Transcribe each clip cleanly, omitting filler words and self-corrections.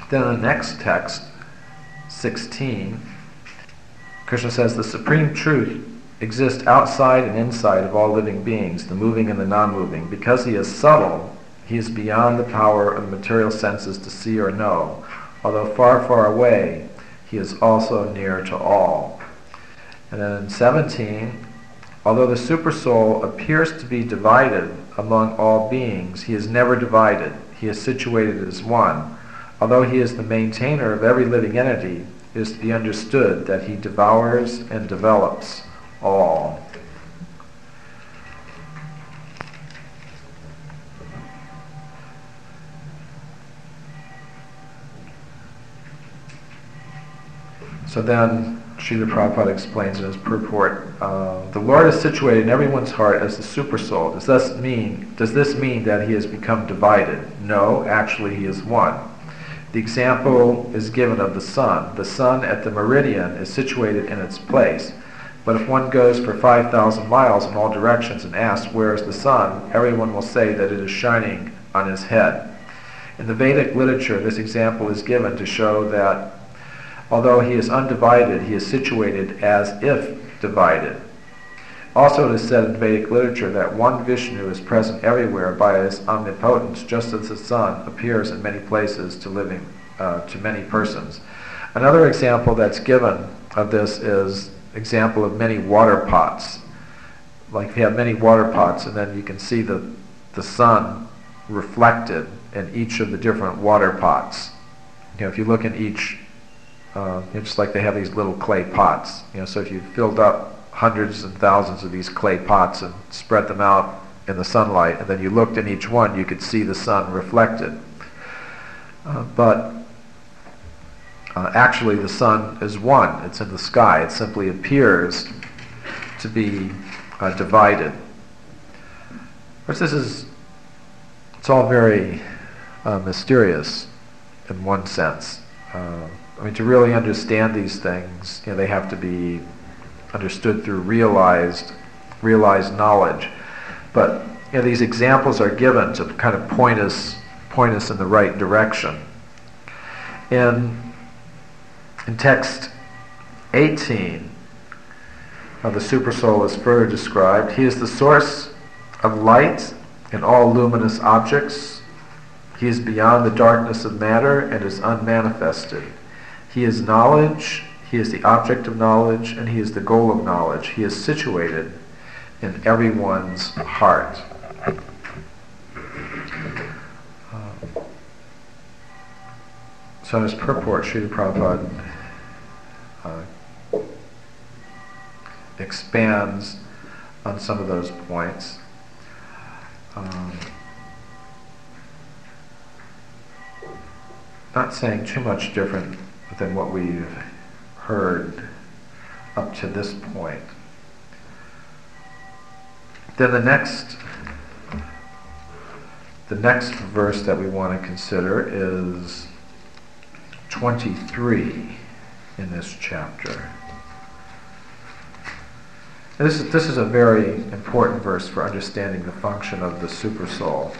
Then in the next text, 16, Krishna says, the supreme truth exists outside and inside of all living beings, the moving and the non-moving. Because he is subtle, he is beyond the power of the material senses to see or know. Although far, far away, he is also near to all. And then in 17, although the Supersoul appears to be divided among all beings, he is never divided. He is situated as one. Although he is the maintainer of every living entity, it is to be understood that he devours and develops all. So then, Srila Prabhupada explains in his purport, the Lord is situated in everyone's heart as the Supersoul. Does this mean that he has become divided? No, actually he is one. The example is given of the sun. The sun at the meridian is situated in its place. But if one goes for 5,000 miles in all directions and asks, where is the sun? Everyone will say that it is shining on his head. In the Vedic literature, this example is given to show that although he is undivided, he is situated as if divided. Also, it is said in Vedic literature that one Vishnu is present everywhere by his omnipotence, just as the sun appears in many places to many persons. Another example that's given of this is example of many water pots. Like if you have many water pots, and then you can see the sun reflected in each of the different water pots. If you look in each, just like they have these little clay pots. So if you filled up hundreds and thousands of these clay pots and spread them out in the sunlight, and then you looked in each one, you could see the sun reflected. But actually the sun is one. It's in the sky. It simply appears to be divided. Of course, it's all very mysterious in one sense. To really understand these things, they have to be understood through realized knowledge. But these examples are given to kind of point us in the right direction. In text 18, the Supersoul is further described. He is the source of light in all luminous objects. He is beyond the darkness of matter and is unmanifested. He is knowledge, he is the object of knowledge, and he is the goal of knowledge. He is situated in everyone's heart. So in his purport, Srila Prabhupada expands on some of those points. Not saying too much different than what we've heard up to this point. Then the next verse that we want to consider is 23 in this chapter. And this is a very important verse for understanding the function of the Supersoul.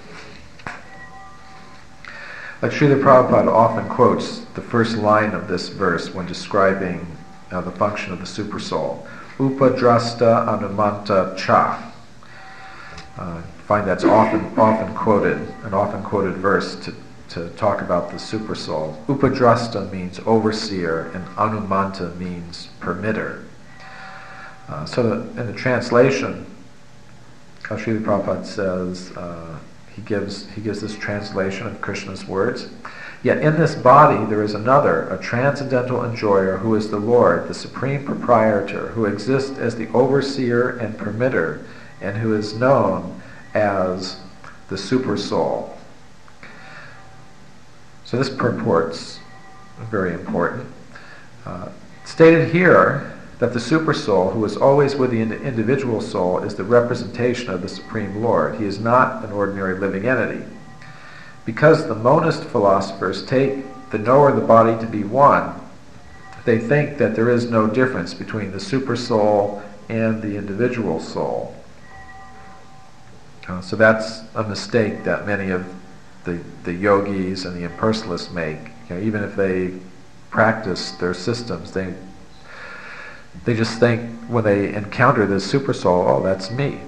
Like Srila Prabhupada often quotes the first line of this verse when describing the function of the Supersoul. Upadrasta Anumanta Cha. I find that's often quoted, an often quoted verse to talk about the Supersoul. Upadrasta means overseer, and Anumanta means permitter. So in the translation, Srila Prabhupada says, he gives this translation of Krishna's words. Yet in this body there is another, a transcendental enjoyer, who is the Lord, the supreme proprietor, who exists as the overseer and permitter, and who is known as the Supersoul. So this purport's very important. Stated here that the Supersoul, who is always with the individual soul, is the representation of the Supreme Lord. He is not an ordinary living entity. Because the monist philosophers take the knower and the body to be one, they think that there is no difference between the Supersoul and the individual soul. So that's a mistake that many of the yogis and the impersonalists make Even if they practice their systems, they just think when they encounter this super soul, oh, that's me.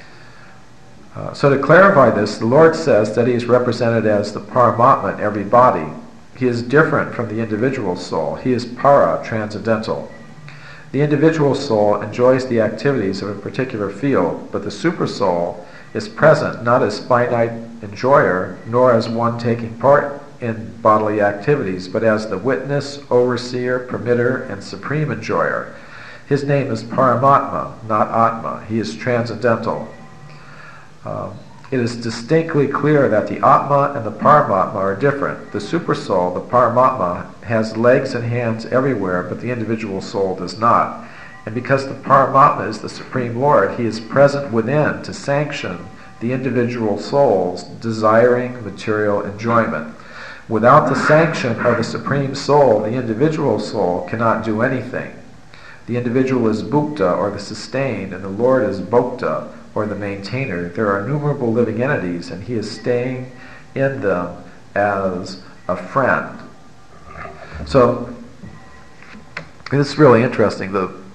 So to clarify this, the Lord says that he is represented as the Paramatma in every body. He is different from the individual soul. He is para, transcendental. The individual soul enjoys the activities of a particular field, but the super soul is present not as finite enjoyer, nor as one taking part in bodily activities, but as the witness, overseer, permitter, and supreme enjoyer. His name is Paramatma, not Atma. He is transcendental. It is distinctly clear that the Atma and the Paramatma are different. The super soul, the Paramatma, has legs and hands everywhere, but the individual soul does not. And because the Paramatma is the Supreme Lord, he is present within to sanction the individual soul's desiring material enjoyment. Without the sanction of the Supreme Soul, the individual soul cannot do anything. The individual is Bhukta, or the sustained, and the Lord is Bhokta, or the maintainer. There are innumerable living entities, and he is staying in them as a friend. So, this is really interesting.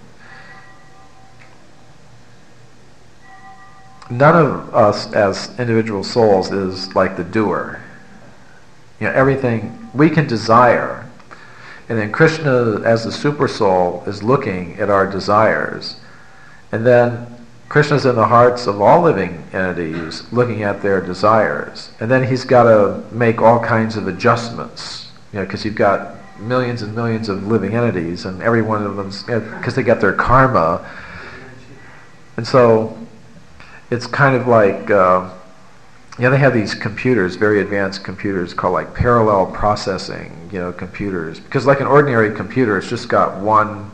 None of us as individual souls is like the doer. Everything we can desire, and then Krishna as the super soul is looking at our desires, and then Krishna's in the hearts of all living entities looking at their desires, and then he's got to make all kinds of adjustments, because you've got millions and millions of living entities, and every one of them's, because they got their karma, and so it's kind of like they have these computers, very advanced computers called like parallel processing, computers, because like an ordinary computer, it's just got one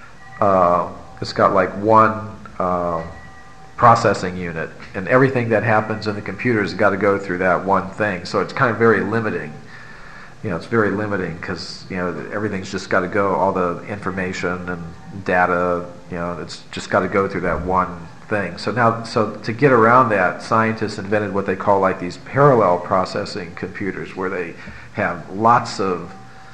processing unit, and everything that happens in the computer has got to go through that one thing. So it's kind of very limiting. It's very limiting because everything's just got to go, all the information and data. It's just got to go through that one thing. So to get around that, scientists invented what they call like these parallel processing computers, where they have lots of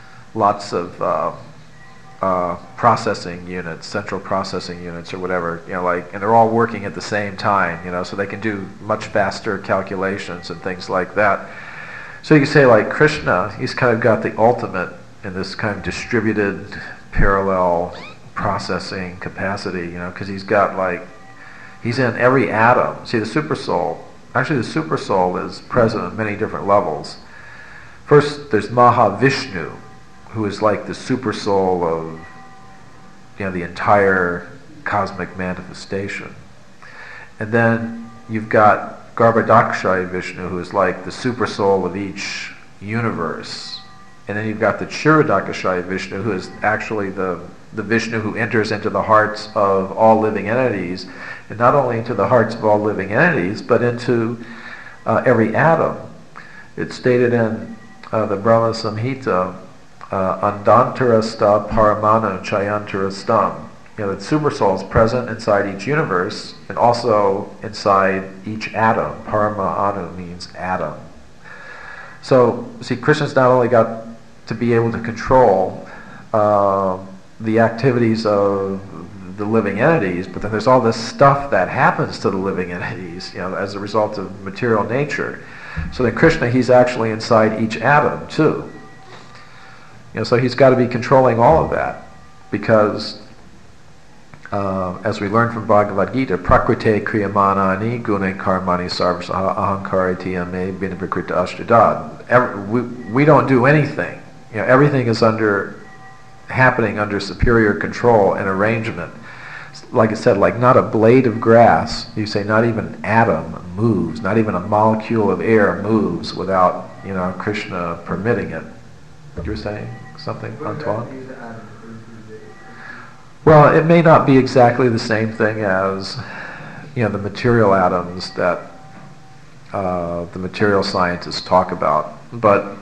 processing units, central processing units or whatever, and they're all working at the same time, so they can do much faster calculations and things like that. So you can say like Krishna, he's kind of got the ultimate in this kind of distributed parallel processing capacity, because he's in every atom. See, the super soul is present at many different levels. First, there's Mahavishnu, who is like the super soul of the entire cosmic manifestation. And then you've got Garbhodakshaya Vishnu, who is like the super soul of each universe. And then you've got the Kshirodakashaya Vishnu, who is actually the Vishnu who enters into the hearts of all living entities, and not only into the hearts of all living entities, but into every atom. It's stated in the Brahma Samhita, Andantarasta Paramana Chayantarastam. The super soul is present inside each universe and also inside each atom. Parama Anu means atom. So, see, Krishna's not only got to be able to control the activities of the living entities, but then there's all this stuff that happens to the living entities, as a result of material nature. So then Krishna, he's actually inside each atom too. So he's got to be controlling all of that, because as we learn from Bhagavad Gita, prakrite kriyamanani gune karmani sarvasa ahankariti ame binaprakrita ashtadad. We don't do anything. Everything is happening under superior control and arrangement. Like I said, like not a blade of grass, you say not even an atom moves, not even a molecule of air moves without, Krishna permitting it. You were saying something, Antoine? Well, it may not be exactly the same thing as, the material atoms that the material scientists talk about, but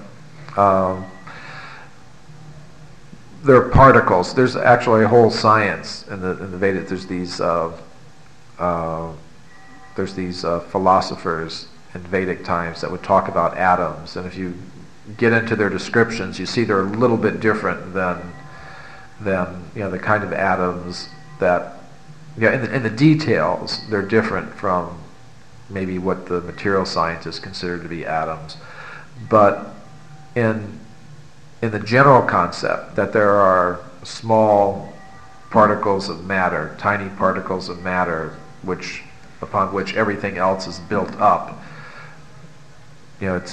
they're particles. There's actually a whole science in the Vedas. There's these philosophers in Vedic times that would talk about atoms, and if you get into their descriptions, you see they're a little bit different than the kind of atoms that, in the details, they're different from maybe what the material scientists consider to be atoms. But in the general concept that there are small particles of matter, tiny particles of matter, upon which everything else is built up, it's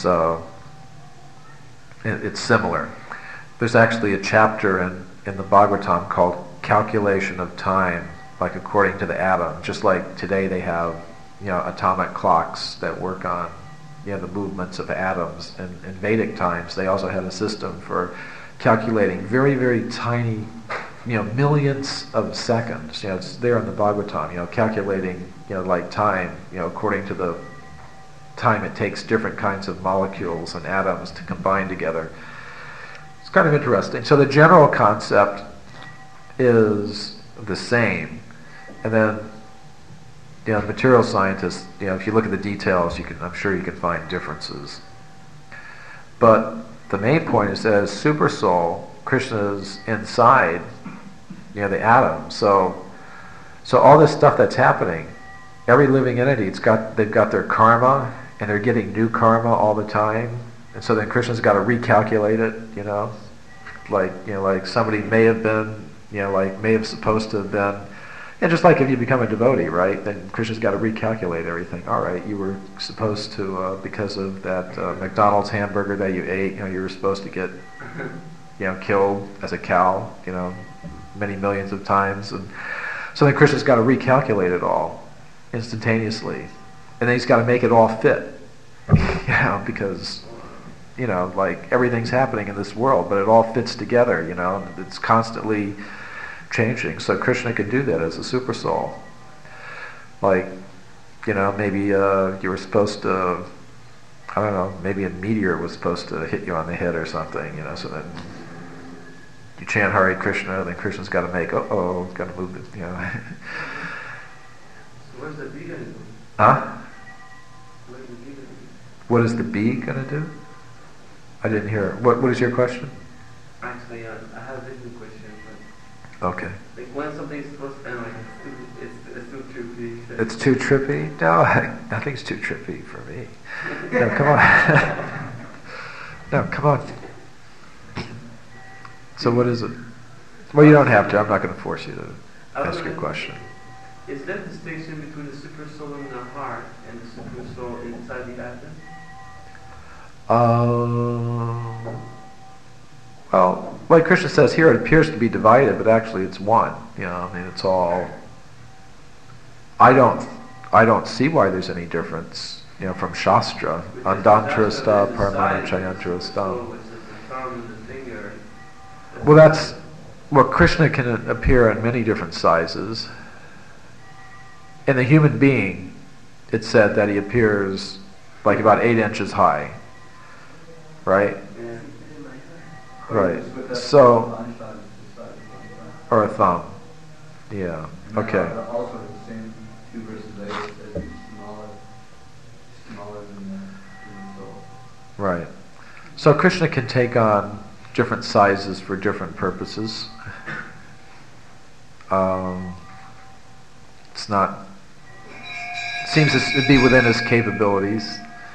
similar. There's actually a chapter in the Bhagavatam called Calculation of Time, like according to the atom. Just like today they have, atomic clocks that work on, the movements of atoms. And in Vedic times, they also had a system for calculating very, very tiny, millions of seconds. It's there in the Bhagavatam, calculating, like time, according to the time it takes different kinds of molecules and atoms to combine together. It's kind of interesting. So the general concept is the same, and then material scientists, if you look at the details, I'm sure you can find differences. But the main point is that as Super Soul, Krishna's inside, the atom. So all this stuff that's happening, every living entity, they've got their karma, and they're getting new karma all the time. And so then Krishna's got to recalculate it, like somebody may have been, may have supposed to have been. And just like if you become a devotee, right, then Krishna's got to recalculate everything. All right, you were supposed to, because of that McDonald's hamburger that you ate, you were supposed to get, killed as a cow, many millions of times. And so then Krishna's got to recalculate it all instantaneously. And then he's got to make it all fit, because, like everything's happening in this world, but it all fits together, and it's constantly changing. So Krishna can do that as a Super Soul. Like, maybe you were supposed to, I don't know, maybe a meteor was supposed to hit you on the head or something, so then you chant Hare Krishna, then Krishna's got to make, got to move it, So what's the bee going to do? Huh? What is the bee going to do? What is the bee going to do? I didn't hear. What is your question? Actually, I have a different question. Okay. Like when something is supposed to end, it's too trippy. It's too trippy? No, nothing's too trippy for me. No, come on. No, come on. So what is it? Well, you don't have to. I'm not going to force you to ask your question. Is that the distinction between the Super Soul in the heart and the Super Soul inside the atom? Well, like Krishna says here, it appears to be divided, but actually it's one. It's all. I don't see why there's any difference. From Shastra, Andantrasta, Paramanchayantrasta. Well, Krishna can appear in many different sizes. In the human being, it's said that he appears like about 8 inches high. Right? Right. So, or a thumb. Yeah. Okay. Also, the same 2 verses later says he's smaller than the soul. Right. So Krishna can take on different sizes for different purposes. It's not. It seems to be within his capabilities.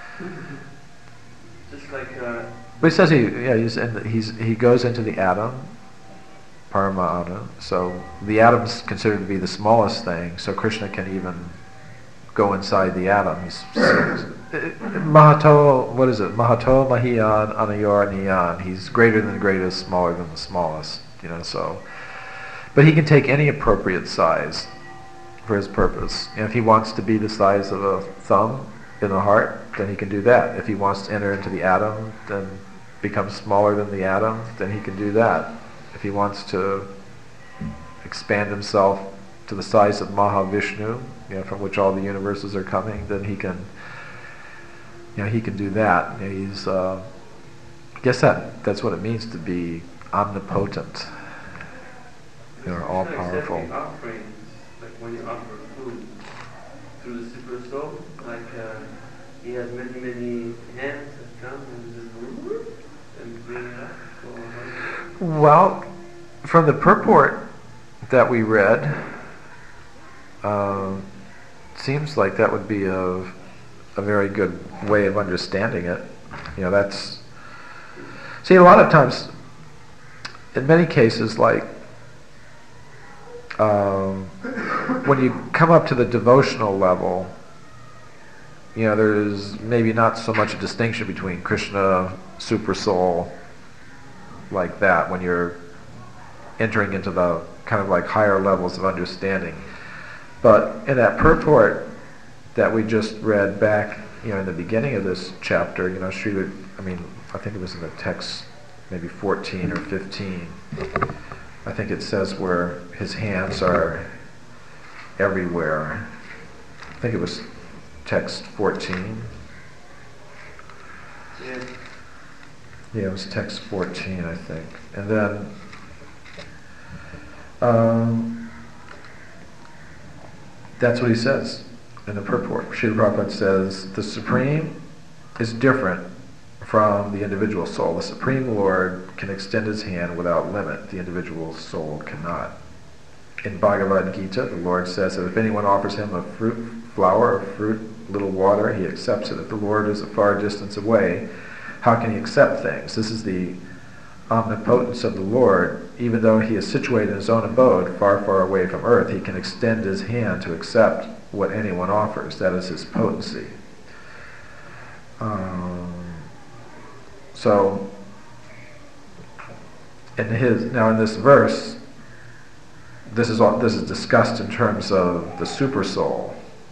Just like. But he says he goes into the atom, Parama Anu. So the atom is considered to be the smallest thing. So Krishna can even go inside the atom. Mahato, what is it? Mahato Mahiyan Anayor Niyan. He's greater than the greatest, smaller than the smallest. So. But he can take any appropriate size for his purpose. If he wants to be the size of a thumb in the heart, then he can do that. If he wants to enter into the atom, then become smaller than the atom, then he can do that. If he wants to expand himself to the size of Mahavishnu, from which all the universes are coming, then he can do that. He's, I guess that's what it means to be omnipotent, all powerful. Offerings, like when you offer food through the Super Soul, like he has many hands that come and just. Well, from the purport that we read, seems like that would be a very good way of understanding it. That's... See, a lot of times, in many cases, like, when you come up to the devotional level, there's maybe not so much a distinction between Krishna, Super Soul, like that, when you're entering into the kind of like higher levels of understanding. But in that purport that we just read back, in the beginning of this chapter, Srila, I think it was in the text, maybe 14 or 15, I think it says where his hands are everywhere. I think it was text 14. Yeah, it was text 14, I think. And then that's what he says in the purport. Srila Prabhupada says, the Supreme is different from the individual soul. The Supreme Lord can extend his hand without limit. The individual soul cannot. In Bhagavad Gita, the Lord says that if anyone offers him a fruit, flower, or fruit, little water, he accepts it. If the Lord is a far distance away, how can he accept things? This is the omnipotence of the Lord. Even though he is situated in his own abode, far, far away from earth, he can extend his hand to accept what anyone offers. That is his potency. So, in this verse, this is discussed in terms of the super soul.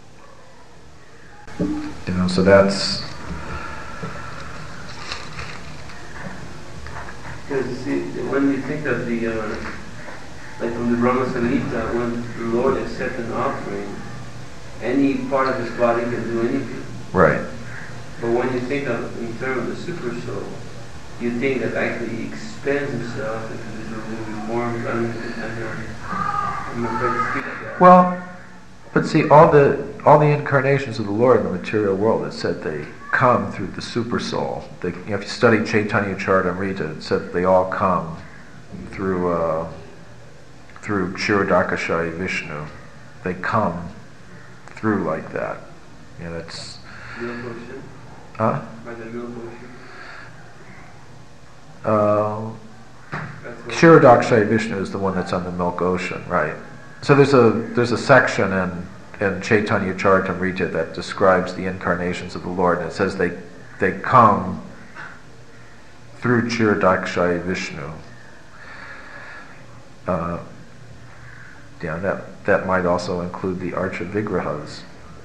So that's... Because see, when we think of the, like from the Brahma Samhita, when the Lord accepts an offering, any part of his body can do anything. Right. But when you think of in terms of the super soul, you think that actually he expends himself into this little form. I'm afraid to speak of that. Well, but see, all the incarnations of the Lord in the material world, it said they come through the super soul. If you study Chaitanya Charitamrita, it said they all come through Kshirodakashayi Vishnu. They come through like that. That's... Milk ocean? Huh? By the milk ocean? Kshirodakashayi Vishnu is the one that's on the milk ocean, right? So there's a section in Chaitanya Charitamrita that describes the incarnations of the Lord, and it says they come through Kshirodakashayi Vishnu. That might also include the Archa Vigrahas.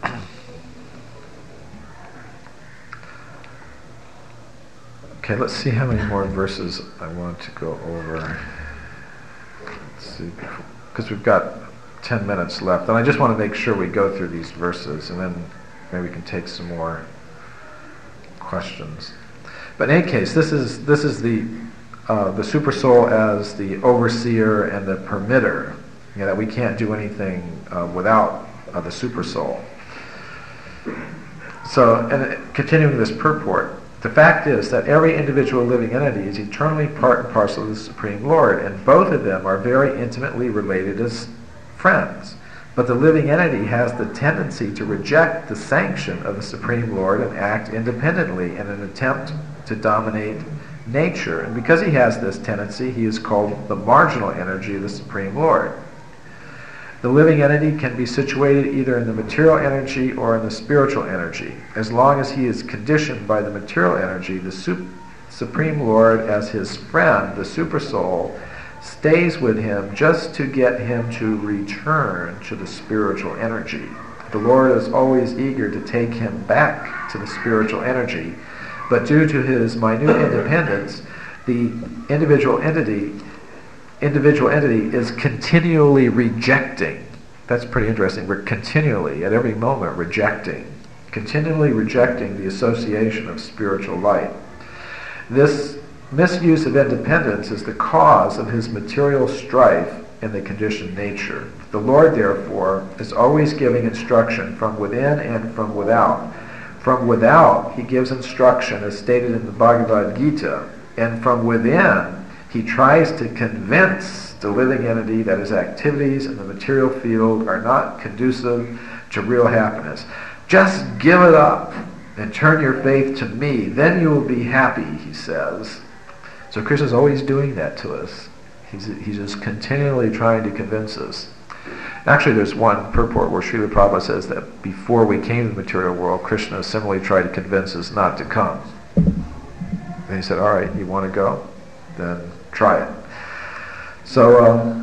Okay, let's see how many more verses I want to go over. Let's see, because we've got 10 minutes left, and I just want to make sure we go through these verses, and then maybe we can take some more questions. But in any case, this is the super soul as the overseer and the permitter. That we can't do anything without the super soul. So, and continuing this purport, the fact is that every individual living entity is eternally part and parcel of the Supreme Lord, and both of them are very intimately related as friends. But the living entity has the tendency to reject the sanction of the Supreme Lord and act independently in an attempt to dominate nature. And because he has this tendency, he is called the marginal energy of the Supreme Lord. The living entity can be situated either in the material energy or in the spiritual energy. As long as he is conditioned by the material energy, the Supreme Lord, as his friend, the super soul, stays with him just to get him to return to the spiritual energy. The Lord is always eager to take him back to the spiritual energy, but due to his minute independence, the individual entity is continually rejecting. That's pretty interesting. We're continually, at every moment, continually rejecting the association of spiritual light. This misuse of independence is the cause of his material strife in the conditioned nature. The Lord, therefore, is always giving instruction from within and from without. From without, he gives instruction as stated in the Bhagavad Gita, and from within, He tries to convince the living entity that his activities in the material field are not conducive to real happiness. Just give it up and turn your faith to me. Then you will be happy, he says. So Krishna's always doing that to us. He's just continually trying to convince us. Actually, there's one purport where Srila Prabhupada says that before we came to the material world, Krishna similarly tried to convince us not to come. And he said, all right, you want to go? Then try it. So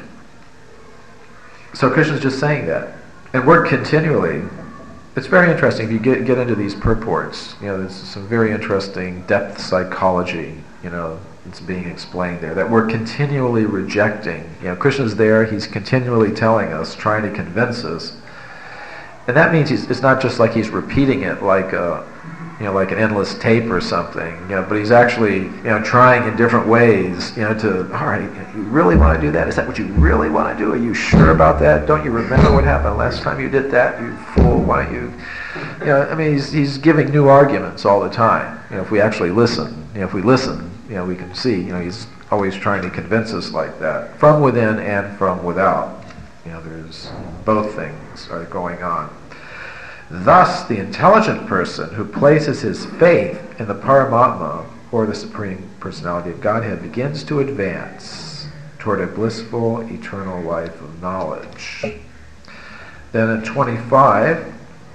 Krishna's just saying that. And we're continually, it's very interesting if you get into these purports, there's some very interesting depth psychology, it's being explained there, that we're continually rejecting. Krishna's there, he's continually telling us, trying to convince us. And that means it's not just like he's repeating it like like an endless tape or something, but he's actually, trying in different ways, to, all right, you really want to do that? Is that what you really want to do? Are you sure about that? Don't you remember what happened last time you did that? You fool, why don't you, he's giving new arguments all the time. If we actually listen, we can see, he's always trying to convince us like that, from within and from without. There's both things are going on. Thus, the intelligent person who places his faith in the Paramatma, or the Supreme Personality of Godhead, begins to advance toward a blissful, eternal life of knowledge. Then in 25,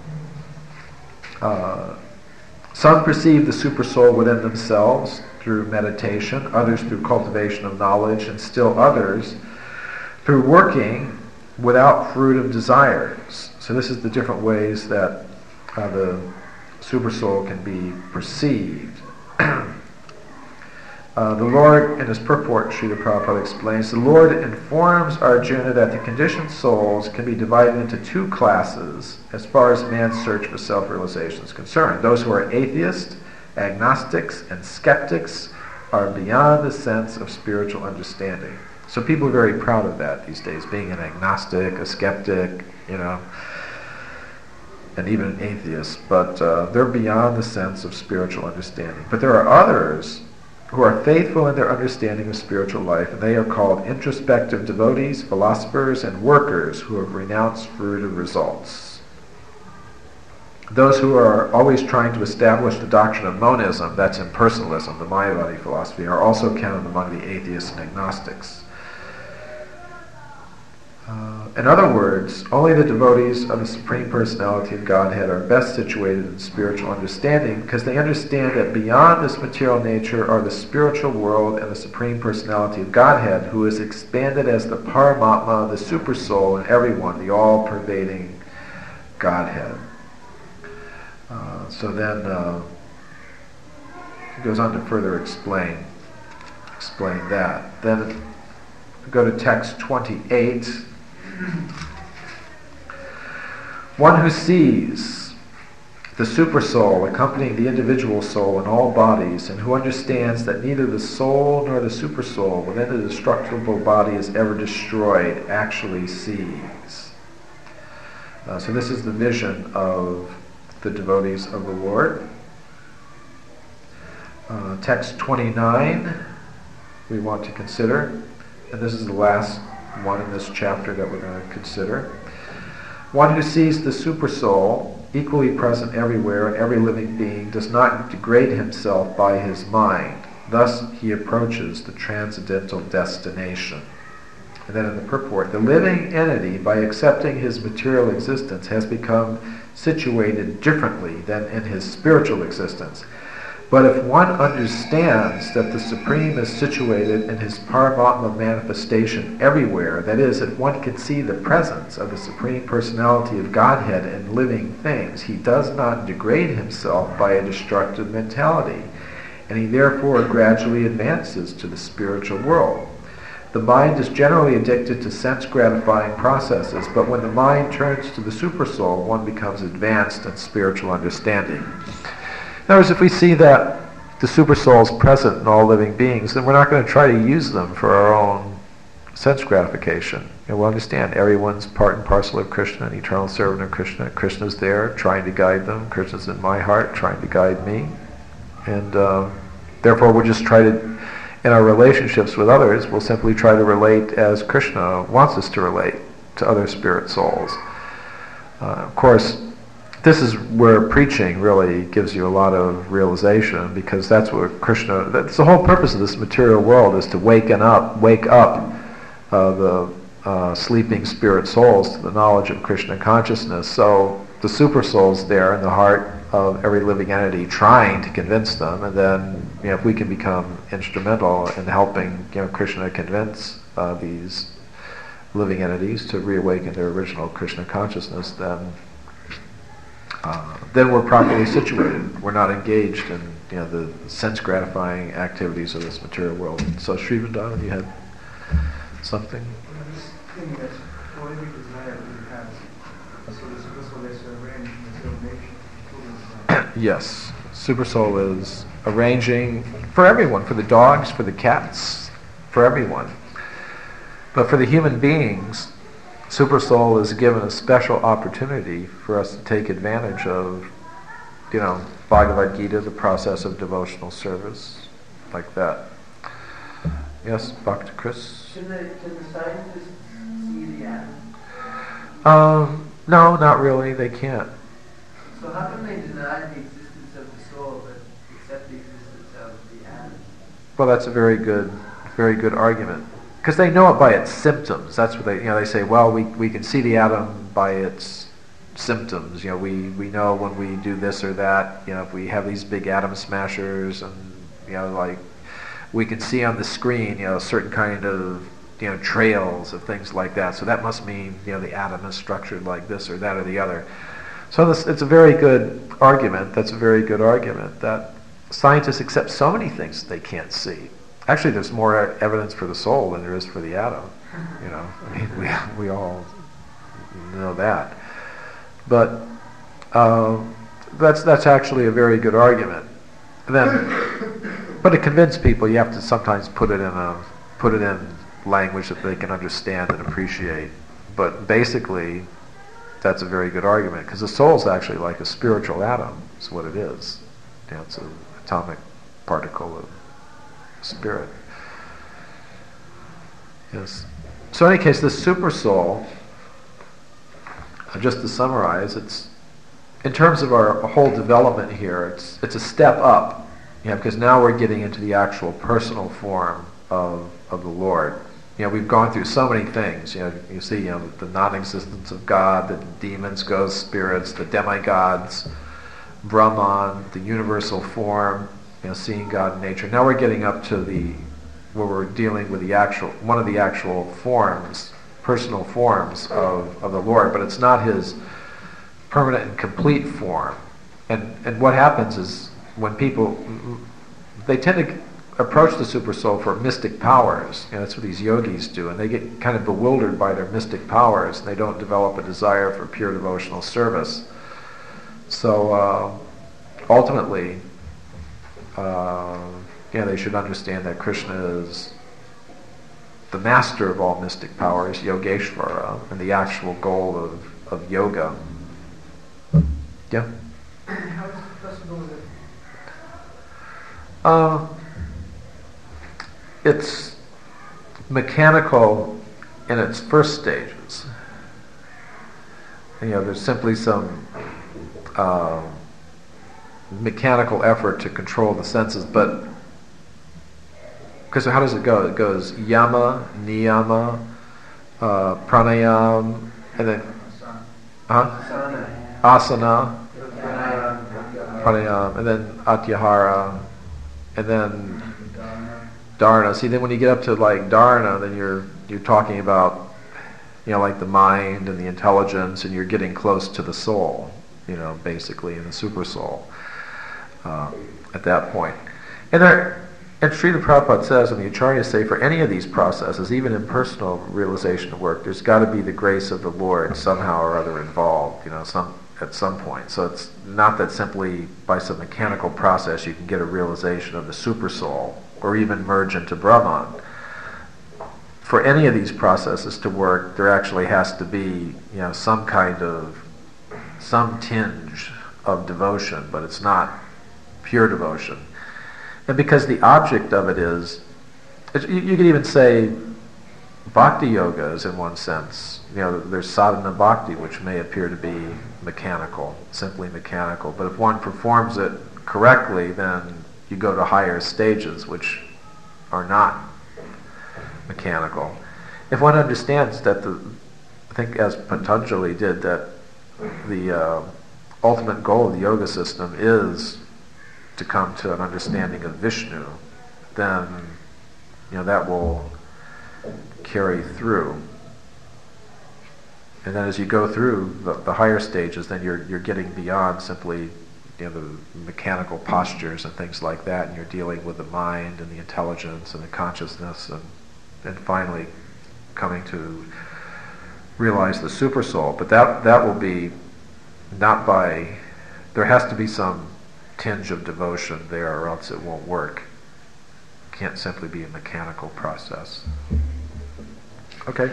some perceive the Supersoul within themselves through meditation, others through cultivation of knowledge, and still others through working without fruit of desires. So this is the different ways that the Supersoul can be perceived. The Lord, in his purport, Srila Prabhupada explains, the Lord informs Arjuna that the conditioned souls can be divided into two classes as far as man's search for self-realization is concerned. Those who are atheists, agnostics, and skeptics are beyond the sense of spiritual understanding. So people are very proud of that these days, being an agnostic, a skeptic, and even an atheist. But they're beyond the sense of spiritual understanding. But there are others who are faithful in their understanding of spiritual life, and they are called introspective devotees, philosophers, and workers who have renounced fruitive results. Those who are always trying to establish the doctrine of monism, that's impersonalism, the Mayavadi philosophy, are also counted among the atheists and agnostics. In other words, only the devotees of the Supreme Personality of Godhead are best situated in spiritual understanding because they understand that beyond this material nature are the spiritual world and the Supreme Personality of Godhead, who is expanded as the Paramatma, the Supersoul, in everyone, the all-pervading Godhead. So then he goes on to further explain that. Then we go to text 28. One who sees the Supersoul accompanying the individual soul in all bodies, and who understands that neither the soul nor the Supersoul within the destructible body is ever destroyed, actually sees. So this is the vision of the devotees of the Lord. Text 29 we want to consider, and this is the last one in this chapter that we're going to consider. One who sees the Supersoul, equally present everywhere in every living being, does not degrade himself by his mind. Thus he approaches the transcendental destination. And then in the purport, the living entity, by accepting his material existence, has become situated differently than in his spiritual existence. But if one understands that the Supreme is situated in his Paramatma manifestation everywhere, that is, if one can see the presence of the Supreme Personality of Godhead in living things, he does not degrade himself by a destructive mentality, and he therefore gradually advances to the spiritual world. The mind is generally addicted to sense-gratifying processes, but when the mind turns to the Supersoul, one becomes advanced in spiritual understanding. In other words, if we see that the Supersoul is present in all living beings, then we're not going to try to use them for our own sense gratification. We'll understand everyone's part and parcel of Krishna, an eternal servant of Krishna. Krishna's there trying to guide them. Krishna's in my heart trying to guide me. And therefore we'll just try to In our relationships with others, we'll simply try to relate as Krishna wants us to relate to other spirit souls. Of course, this is where preaching really gives you a lot of realization, because that's what that's the whole purpose of this material world, is to wake up the sleeping spirit souls to the knowledge of Krishna consciousness. So the super soul's there in the heart of every living entity, trying to convince them, and then if we can become instrumental in helping Krishna convince these living entities to reawaken their original Krishna consciousness, then we're properly situated. We're not engaged in the sense-gratifying activities of this material world. So, Sri Vrindavan, you had something? This thing that for every desire we have, so the super soul is arranged in Yes, super soul is arranging for everyone, for the dogs, for the cats, for everyone. But for the human beings, super soul is given a special opportunity for us to take advantage of, Bhagavad Gita, the process of devotional service, like that. Yes, Bhakti Chris? Can the scientists see the atom? No, not really. They can't. So how come they deny the existence of the soul but accept the existence of the atom? Well, that's a very good argument. Because they know it by its symptoms. That's what they say, well, we can see the atom by its symptoms. We know when we do this or that, if we have these big atom smashers, and like we can see on the screen, certain kind of trails of things like that. So that must mean the atom is structured like this or that or the other. So it's a very good argument. That's a very good argument that scientists accept so many things that they can't see. Actually, there's more evidence for the soul than there is for the atom. We all know that. But that's actually a very good argument. But to convince people, you have to sometimes put it in language that they can understand and appreciate. But basically, that's a very good argument, because the soul is actually like a spiritual atom. Is what it is. It's an atomic particle of spirit. Yes. So in any case, the super soul, just to summarize, it's in terms of our whole development here, it's a step up, because now we're getting into the actual personal form of the Lord. We've gone through so many things. You see, the non-existence of God, the demons, ghosts, spirits, the demigods, Brahman, the universal form, seeing God in nature. Now we're getting up to where we're dealing with one of the actual forms, personal forms of the Lord, but it's not his permanent and complete form. And what happens is when people, they tend to approach the super soul for mystic powers. That's what these yogis do, and they get kind of bewildered by their mystic powers, and they don't develop a desire for pure devotional service. So ultimately, they should understand that Krishna is the master of all mystic powers, Yogeshvara, and the actual goal of yoga. Yeah? How is it possible that it's mechanical in its first stages. There's simply some mechanical effort to control the senses, but because how does it go? It goes yama, niyama, pranayam, and then asana, pranayam, and then atyahara, and then dharana. See, then when you get up to like dharana, then you're talking about like the mind and the intelligence, and you're getting close to the soul, basically, in the super soul at that point. And Srila Prabhupada says, and the Acharyas say, for any of these processes, even in personal realization work, there's got to be the grace of the Lord somehow or other involved, at some point. So it's not that simply by some mechanical process you can get a realization of the super soul or even merge into Brahman. For any of these processes to work, there actually has to be, some tinge of devotion, but it's not pure devotion. And because the object of it is You could even say bhakti yoga is in one sense. There's sadhana bhakti, which may appear to be mechanical, simply mechanical. But if one performs it correctly, then you go to higher stages, which are not mechanical. If one understands that I think as Patanjali did, that the ultimate goal of the yoga system is to come to an understanding of Vishnu, then that will carry through. And then as you go through the higher stages, then you're getting beyond simply the mechanical postures and things like that, and you're dealing with the mind and the intelligence and the consciousness, and finally coming to realize the super soul. But that will be not by, there has to be some tinge of devotion there, or else it won't work. It can't simply be a mechanical process. Okay.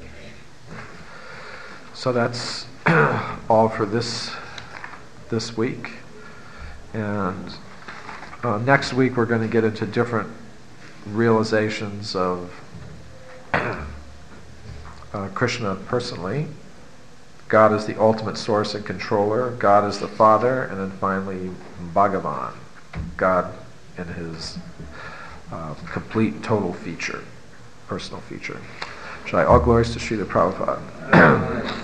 So that's all for this week. And next week we're going to get into different realizations of Krishna personally. God is the ultimate source and controller. God is the Father. And then finally, Bhagavan, God in his complete, total feature, personal feature. All glories to Srila Prabhupada.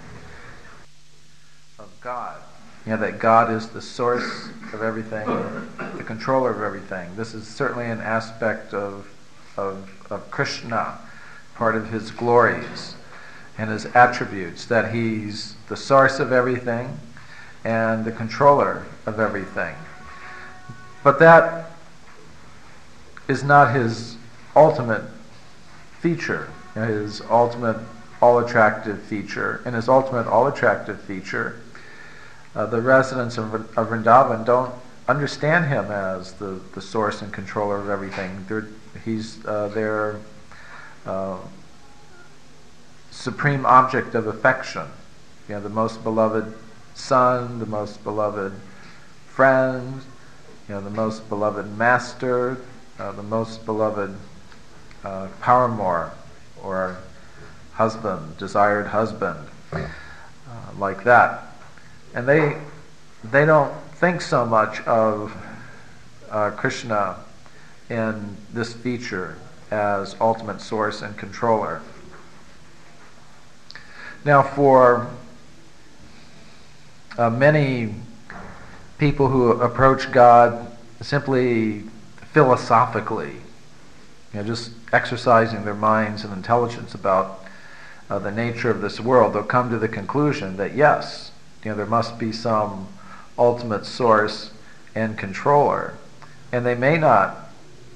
Of God. That God is the source of everything, the controller of everything. This is certainly an aspect of Krishna, part of his glories and his attributes, that he's the source of everything and the controller of everything. But that is not his ultimate feature, his ultimate all-attractive feature. And his ultimate all-attractive feature, the residents of Vrindavan don't understand him as the source and controller of everything. He's their supreme object of affection. The most beloved son, the most beloved friend, the most beloved master, the most beloved paramour or husband, desired husband, like that. And they don't think so much of Krishna in this feature as ultimate source and controller. Now, for many people who approach God simply philosophically, just exercising their minds and intelligence about the nature of this world, they'll come to the conclusion that yes, there must be some ultimate source and controller. And they may not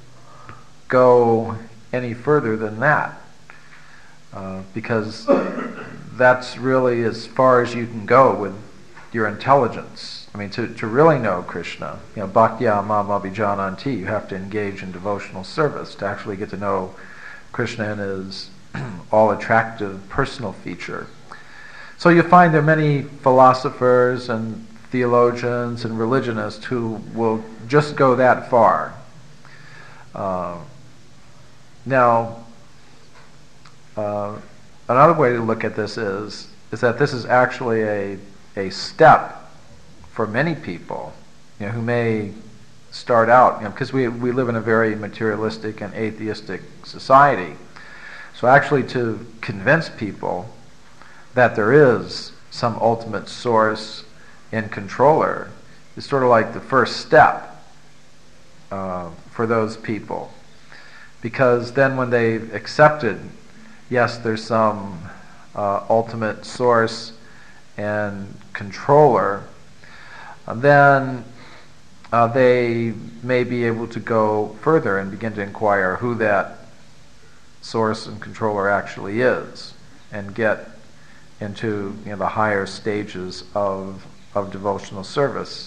go any further than that, because that's really as far as you can go with your intelligence. To really know Krishna, bhaktya mam abhijananti, you have to engage in devotional service to actually get to know Krishna in his all-attractive personal feature. So you find there are many philosophers and theologians and religionists who will just go that far. Now, another way to look at this is that this is actually a step for many people, who may start out, because we live in a very materialistic and atheistic society. So actually to convince people that there is some ultimate source and controller is sort of like the first step for those people. Because then when they've accepted, yes, there's some ultimate source and controller, then they may be able to go further and begin to inquire who that source and controller actually is, and get into the higher stages of devotional service.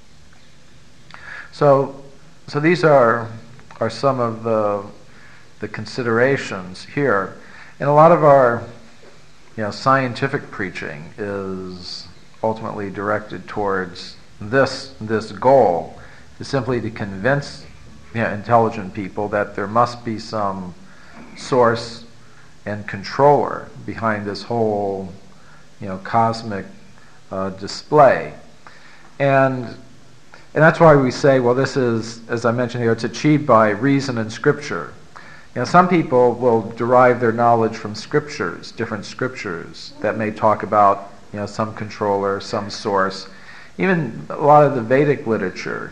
So these are some of the considerations here, and a lot of our scientific preaching is ultimately directed towards this goal, is simply to convince intelligent people that there must be some source and controller behind this whole, cosmic display. And that's why we say, well, this is, as I mentioned here, it's achieved by reason and Scripture. Some people will derive their knowledge from scriptures, different scriptures that may talk about, some controller, some source. Even a lot of the Vedic literature,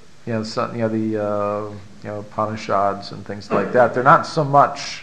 the Upanishads and things like that. They're not so much.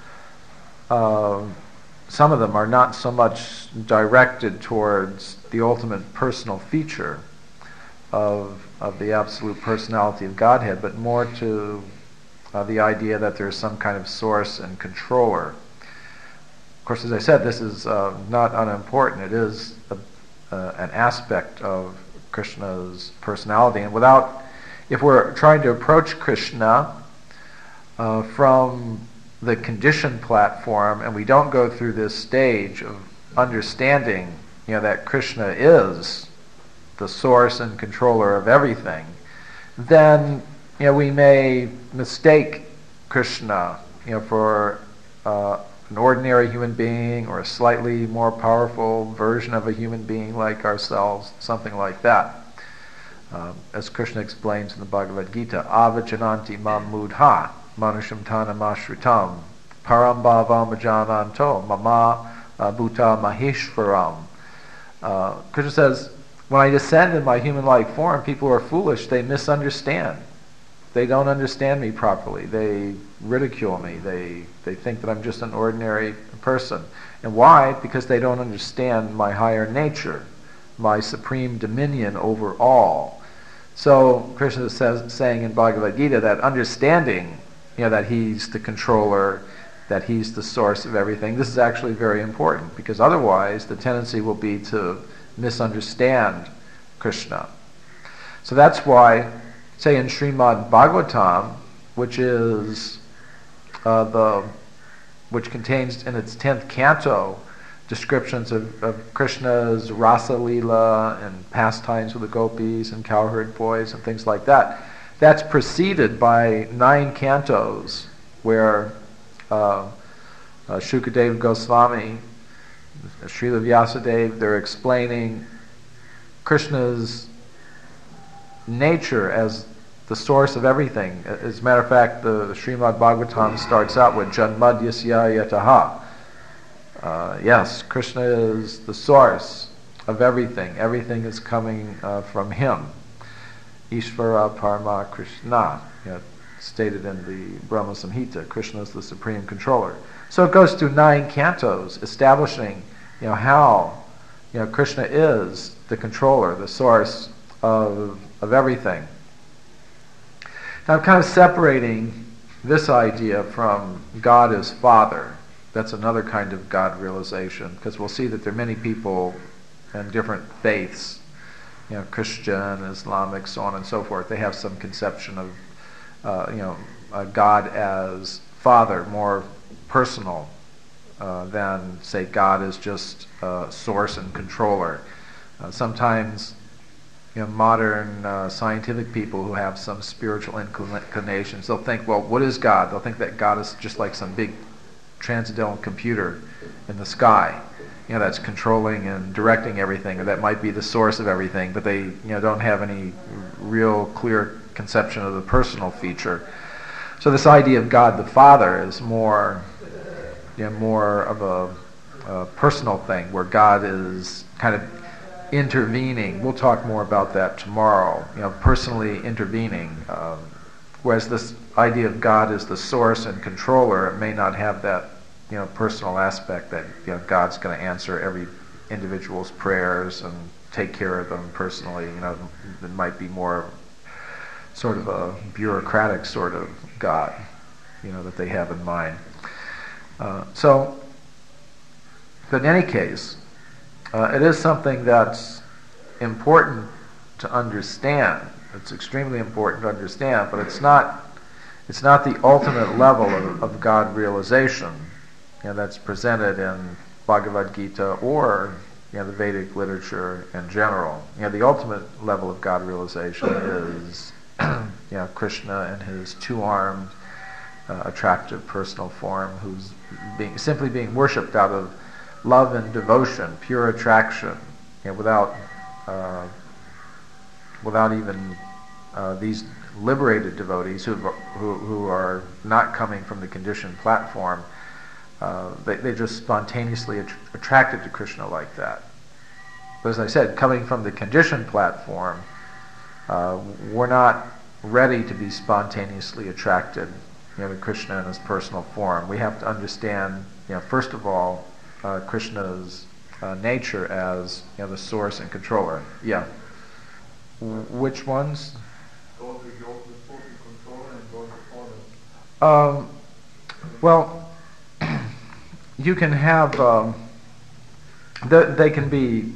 Some of them are not so much directed towards the ultimate personal feature of the absolute personality of Godhead, but more to the idea that there's some kind of source and controller. Of course, as I said, this is not unimportant. It is an aspect of Krishna's personality, and if we're trying to approach Krishna from the conditioned platform, and we don't go through this stage of understanding, that Krishna is the source and controller of everything, then we may mistake Krishna, for an ordinary human being or a slightly more powerful version of a human being like ourselves, something like that. As Krishna explains in the Bhagavad Gita, avachananti mam mudha manusham tanam ashritam param bhavam ajananto mama bhuta maheshvaram. Krishna says, when I descend in my human-like form, people who are foolish, they misunderstand. They don't understand me properly. They ridicule me. They think that I'm just an ordinary person. And why? Because they don't understand my higher nature, my supreme dominion over all. So Krishna is saying in Bhagavad Gita that understanding, that he's the controller, that he's the source of everything, this is actually very important, because otherwise the tendency will be to misunderstand Krishna. So that's why, say in Srimad Bhagavatam, which is which contains in its 10th canto descriptions of Krishna's Rasa Leela and pastimes with the gopis and cowherd boys and things like that. That's preceded by 9 cantos where Shukadeva Goswami, Srila Vyasadeva, they're explaining Krishna's nature as the source of everything. As a matter of fact, the Srimad Bhagavatam starts out with Janmadyasya Yataha. Yes, Krishna is the source of everything. Everything is coming from him. Ishvara Parama Krishna, stated in the Brahma Samhita. Krishna is the supreme controller. So it goes through 9 cantos establishing, how, Krishna is the controller, the source of everything. Now I'm kind of separating this idea from God as Father. That's another kind of God realization, because we'll see that there are many people in different faiths, Christian, Islamic, so on and so forth. They have some conception of, God as Father, more personal than, say, God as just source and controller. Sometimes, modern scientific people who have some spiritual inclinations, they'll think, well, what is God? They'll think that God is just like some big transcendental computer in the sky, that's controlling and directing everything, or that might be the source of everything, but they, don't have any real clear conception of the personal feature. So this idea of God the Father is more of a personal thing, where God is kind of intervening. We'll talk more about that tomorrow, personally intervening. Whereas this idea of God as the source and controller, it may not have that, personal aspect that, God's going to answer every individual's prayers and take care of them personally. It might be more sort of a bureaucratic sort of God, that they have in mind. But in any case, it is something that's important to understand. It's extremely important to understand, but it's not the ultimate level of God realization, that's presented in Bhagavad Gita or the Vedic literature in general. The ultimate level of God realization is Krishna in his two-armed, attractive personal form, who's simply being worshipped out of love and devotion, pure attraction, without even these liberated devotees who are not coming from the conditioned platform. They just spontaneously attracted to Krishna like that. But as I said, coming from the conditioned platform, we're not ready to be spontaneously attracted, to Krishna in his personal form. We have to understand, first of all, Krishna's nature as the source and controller. Yeah. Which ones? Those who go to the source and controller and those who follow. Well, you can have. They can be.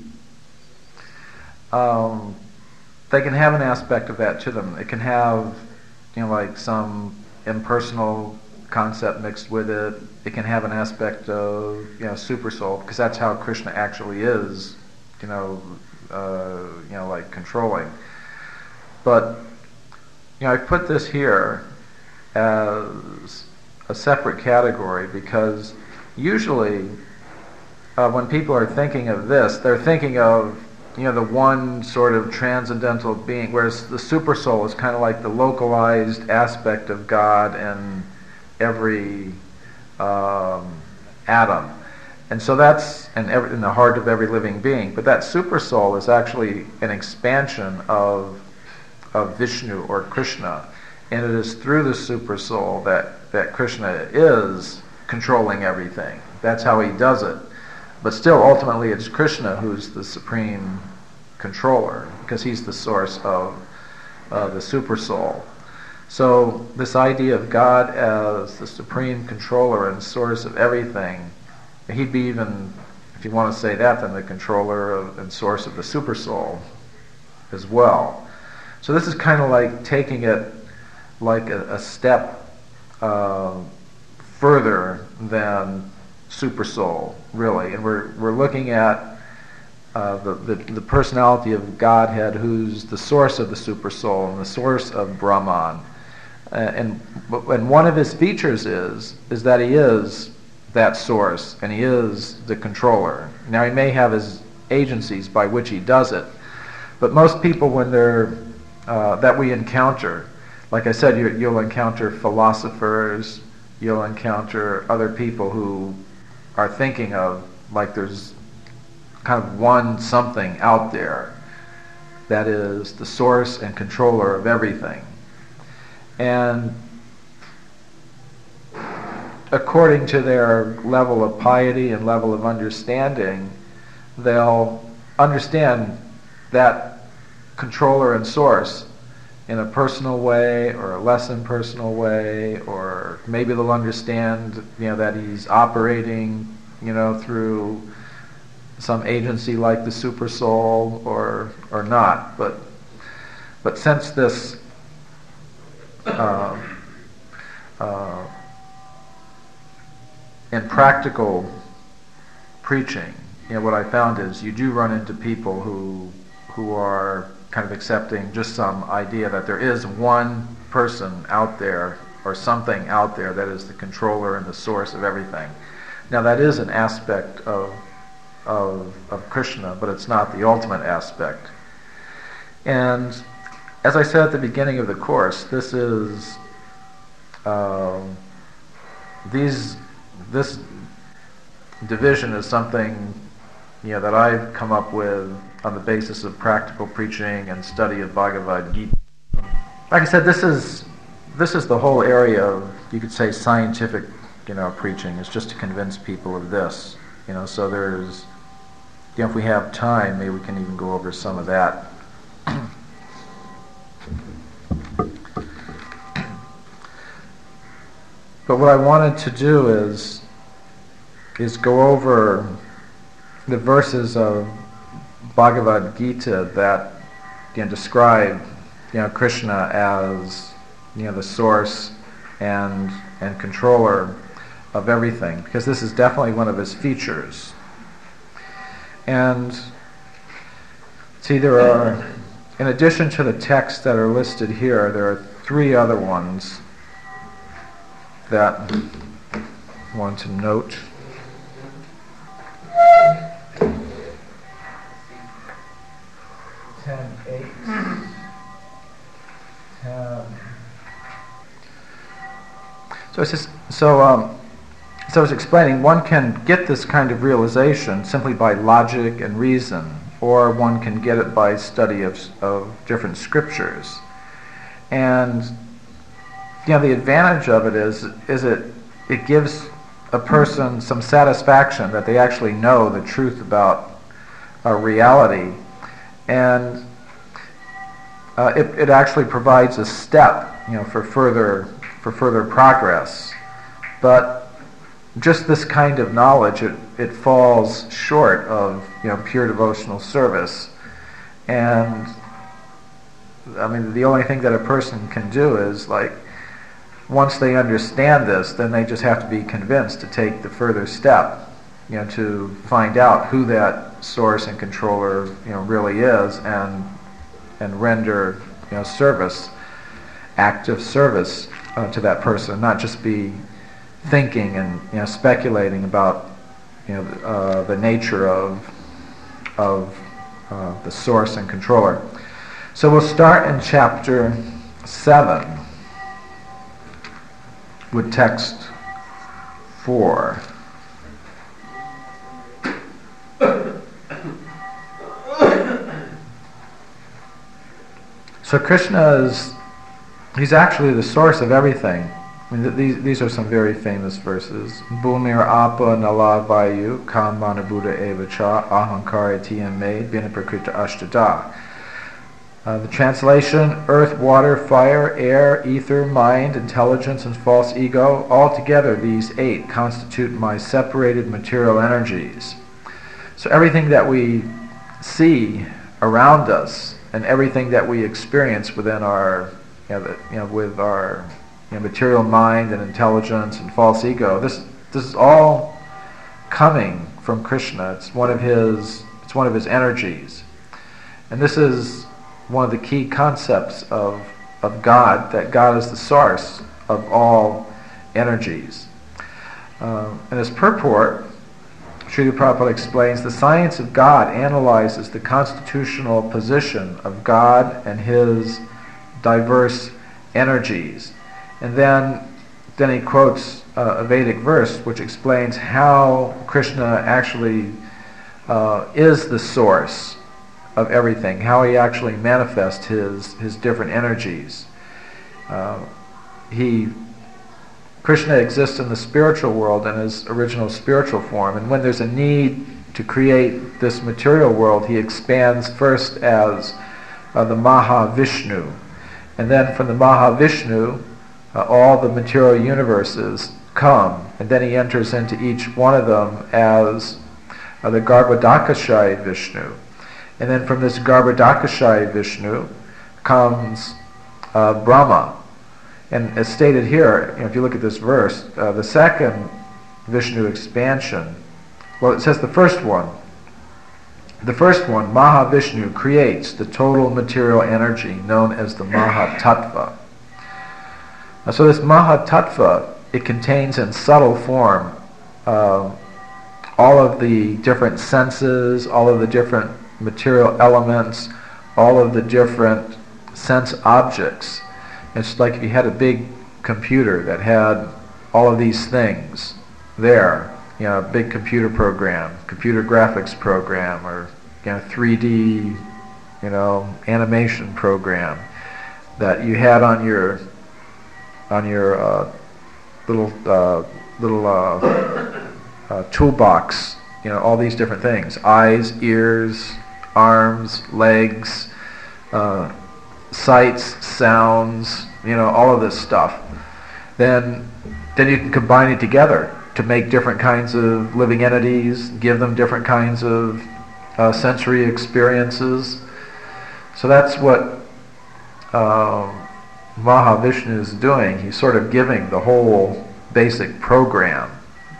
They can have an aspect of that to them. It can have, like some impersonal concept mixed with it. It can have an aspect of, super soul, because that's how Krishna actually is, like controlling. But, I put this here as a separate category because usually when people are thinking of this, they're thinking of the one sort of transcendental being, whereas the super soul is kind of like the localized aspect of God in every atom. And so that's in the heart of every living being. But that super soul is actually an expansion of Vishnu or Krishna. And it is through the super soul that Krishna is controlling everything. That's how he does it. But still, ultimately, it's Krishna who's the supreme controller, because he's the source of the super soul. So this idea of God as the supreme controller and source of everything, he'd be even, if you want to say that, then the controller and source of the super soul as well. So this is kind of like taking it like a step further than super soul, really, and we're looking at the personality of Godhead, who's the source of the super soul and the source of Brahman, and one of his features is that he is that source and he is the controller. Now he may have his agencies by which he does it, but most people, when they're that we encounter, like I said, you'll encounter philosophers, you'll encounter other people who are thinking of, like, there's kind of one something out there that is the source and controller of everything. And according to their level of piety and level of understanding, they'll understand that controller and source in a personal way or a less impersonal way, or maybe they'll understand, that he's operating, through some agency like the super soul or not. But since this in practical preaching, what I found is you do run into people who are kind of accepting just some idea that there is one person out there or something out there that is the controller and the source of everything. Now that is an aspect of Krishna, but it's not the ultimate aspect. And as I said at the beginning of the course, this is this division is something that I've come up with on the basis of practical preaching and study of Bhagavad Gita. Like I said, this is the whole area of, you could say, scientific, preaching. Is just to convince people of this. So there's, if we have time, maybe we can even go over some of that. But what I wanted to do is go over the verses of Bhagavad Gita that describe Krishna as the source and controller of everything, because this is definitely one of his features. And see, there are, in addition to the texts that are listed here, there are three other ones that I want to note. So I was explaining, one can get this kind of realization simply by logic and reason, or one can get it by study of different scriptures. And the advantage of it is it gives a person some satisfaction that they actually know the truth about reality, and it actually provides a step, for further progress. But just this kind of knowledge, it falls short of pure devotional service. And I mean, the only thing that a person can do is, like, once they understand this, then they just have to be convinced to take the further step, to find out who that source and controller really is, and render service, active service to that person, not just be thinking and speculating about the nature of the source and controller. So we'll start in chapter 7 with text 4. So Krishna he's actually the source of everything. I mean, these are some very famous verses. Bhumir apa nala vayu kam mana buddha evacha ahankara tiyam made bina prakrita ashtada. The translation: earth, water, fire, air, ether, mind, intelligence, and false ego. Altogether, these 8 constitute my separated material energies. So everything that we see around us and everything that we experience within our, with our material mind and intelligence and false ego, this is all coming from Krishna. It's one of his energies, and this is one of the key concepts of God, that God is the source of all energies. In his purport, Srila Prabhupada explains, the science of God analyzes the constitutional position of God and his diverse energies. And then he quotes a Vedic verse which explains how Krishna actually is the source of everything, how he actually manifests his different energies. Krishna exists in the spiritual world in his original spiritual form, and when there's a need to create this material world, he expands first as the Mahavishnu, and then from the Mahavishnu all the material universes come, and then he enters into each one of them as the Garbhodakashayi Vishnu. And then from this Garbhodakashayi Vishnu comes Brahma. And as stated here, if you look at this verse, the second Vishnu expansion, well, it says the first one, Mahavishnu, creates the total material energy known as the Mahatattva. So this Mahatattva, it contains in subtle form all of the different senses, all of the different material elements, all of the different sense objects. It's like if you had a big computer that had all of these things there, a big computer program, computer graphics program, or 3D, animation program that you had on your little toolbox. All these different things: eyes, ears, arms, legs, sights, sounds, all of this stuff. Then you can combine it together to make different kinds of living entities, give them different kinds of sensory experiences. So that's what Mahavishnu is doing. He's sort of giving the whole basic program.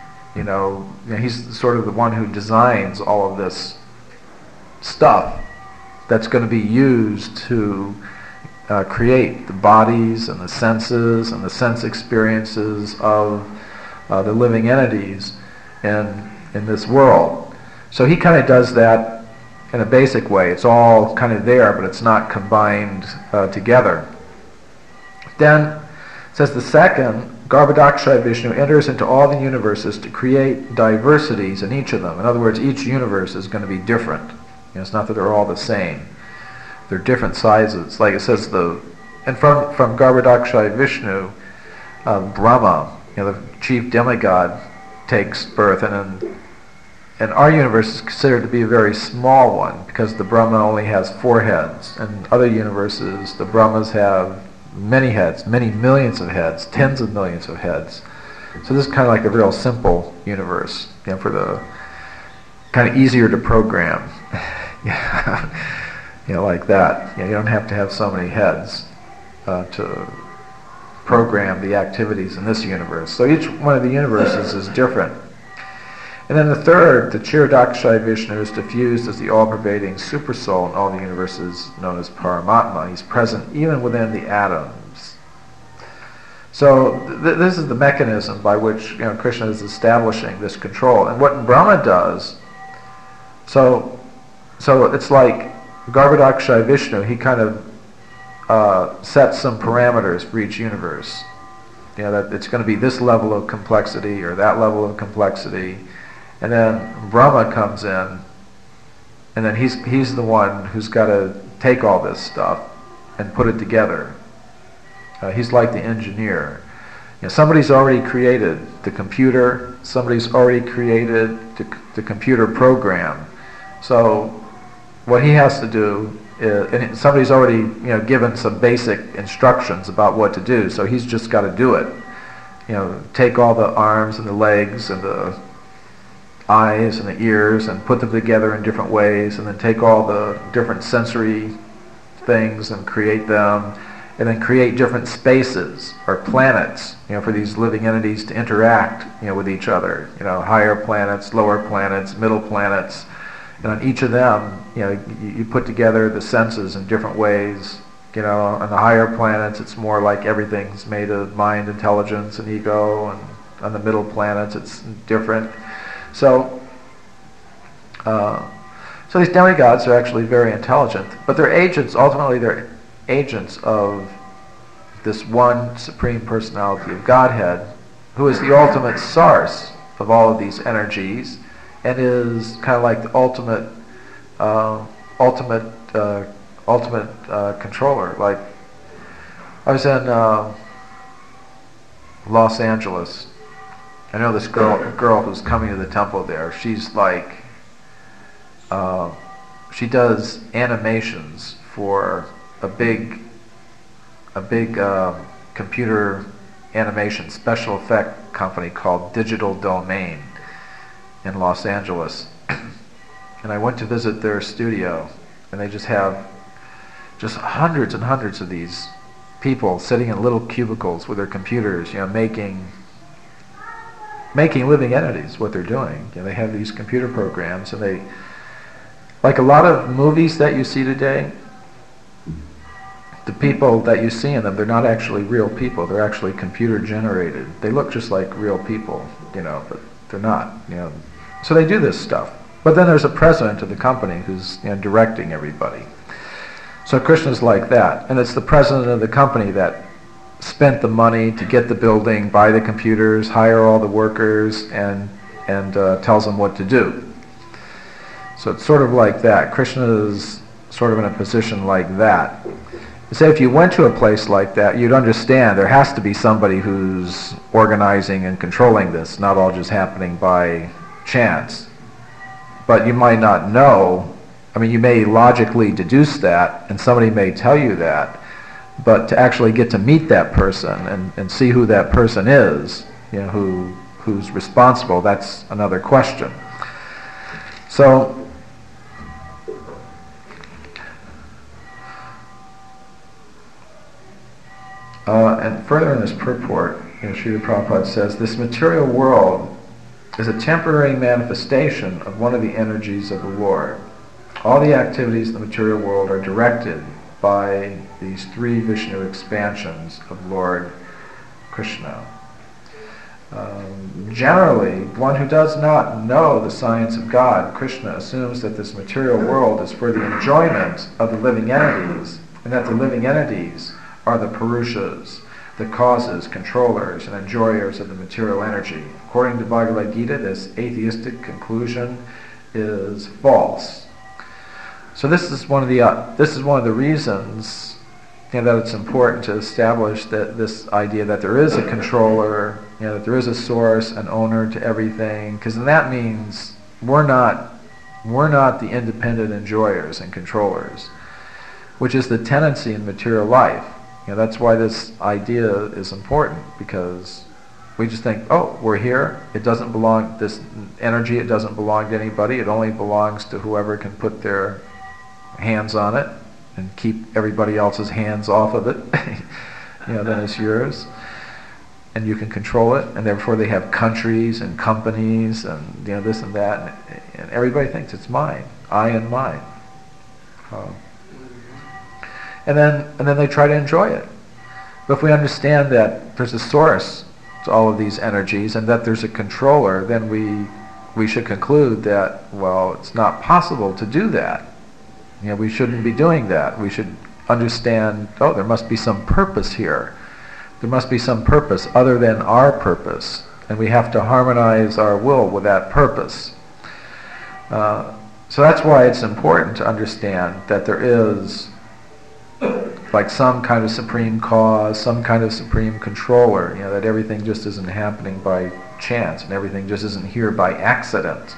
He's sort of the one who designs all of this stuff that's going to be used to create the bodies and the senses and the sense experiences of the living entities in this world. So he kind of does that in a basic way. It's all kind of there, but it's not combined together. Then it says the second, Garbhodakshaya Vishnu enters into all the universes to create diversities in each of them. In other words, each universe is going to be different. It's not that they're all the same. They're different sizes. Like it says, and from Garbhodakshaya Vishnu, Brahma, the chief demigod, takes birth, and our universe is considered to be a very small one because the Brahma only has 4 heads. In other universes, the Brahmas have many heads, many millions of heads, tens of millions of heads. So this is kind of like a real simple universe, for the kind of easier to program. Like that. You don't have to have so many heads to program the activities in this universe. So each one of the universes is different. And then the third, the Kshirodakshaya Vishnu, is diffused as the all-pervading supersoul in all the universes known as Paramatma. He's present even within the atoms. So this is the mechanism by which Krishna is establishing this control. And what Brahma does, so it's like Garbhodakshaya Vishnu, he kind of sets some parameters for each universe. That it's going to be this level of complexity or that level of complexity. And then Brahma comes in, and then he's the one who's got to take all this stuff and put it together. He's like the engineer. Somebody's already created the computer. Somebody's already created the computer program. So what he has to do is, and somebody's already given some basic instructions about what to do. So he's just got to do it. Take all the arms and the legs and the eyes and the ears and put them together in different ways, and then take all the different sensory things and create them, and then create different spaces or planets, for these living entities to interact, with each other. Higher planets, lower planets, middle planets, and on each of them, you put together the senses in different ways. On the higher planets, it's more like everything's made of mind, intelligence, and ego, and on the middle planets, it's different. So these demigods are actually very intelligent, but they're agents. Ultimately, they're agents of this one supreme personality of Godhead, who is the ultimate source of all of these energies, and is kind of like the ultimate controller. Like I was in Los Angeles. I know this girl who's coming to the temple there. She's like, she does animations for a big computer animation special effect company called Digital Domain in Los Angeles. And I went to visit their studio, and they just have hundreds and hundreds of these people sitting in little cubicles with their computers, making living entities, what they're doing. They have these computer programs, and they, like a lot of movies that you see today, the people that you see in them, they're not actually real people. They're actually computer generated. They look just like real people, but they're not. So they do this stuff. But then there's a president of the company who's directing everybody. So Krishna's like that, and it's the president of the company that spent the money to get the building, buy the computers, hire all the workers, and tells them what to do. So it's sort of like that. Krishna is sort of in a position like that. Say if you went to a place like that, you'd understand there has to be somebody who's organizing and controlling this, not all just happening by chance. But you might not know. I mean, you may logically deduce that, and somebody may tell you that, but to actually get to meet that person and see who that person is, who's responsible, that's another question. So, and further in this purport, Srila Prabhupada says, this material world is a temporary manifestation of one of the energies of the Lord. All the activities in the material world are directed by these three Vishnu expansions of Lord Krishna. Generally, one who does not know the science of God, Krishna, assumes that this material world is for the enjoyment of the living entities, and that the living entities are the Purushas, the causes, controllers, and enjoyers of the material energy. According to Bhagavad Gita, this atheistic conclusion is false. So this is one of the reasons that it's important to establish that this idea that there is a controller, that there is a source, an owner to everything, because that means we're not the independent enjoyers and controllers, which is the tendency in material life. That's why this idea is important, because we just think, oh, we're here, it doesn't belong, this energy, it doesn't belong to anybody, it only belongs to whoever can put their hands on it and keep everybody else's hands off of it. Then it's yours, and you can control it, and therefore they have countries and companies and this and that, and everybody thinks it's mine, I and mine. And then they try to enjoy it. But if we understand that there's a source to all of these energies and that there's a controller, then we should conclude that, well, it's not possible to do that. We shouldn't be doing that. We should understand, oh, there must be some purpose here. There must be some purpose other than our purpose, and we have to harmonize our will with that purpose. So that's why it's important to understand that there is like some kind of supreme cause, some kind of supreme controller, that everything just isn't happening by chance and everything just isn't here by accident.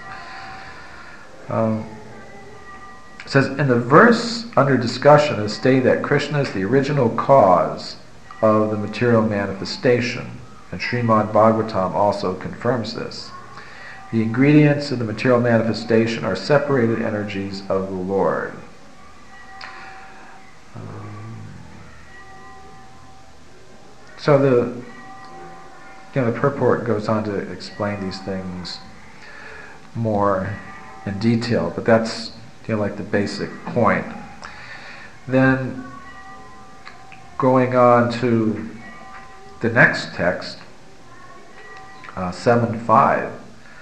It says, in the verse under discussion, it is stated that Krishna is the original cause of the material manifestation, and Srimad Bhagavatam also confirms this. The ingredients of the material manifestation are separated energies of the Lord. So the purport goes on to explain these things more in detail, but that's like the basic point. Then going on to the next text, 7.5.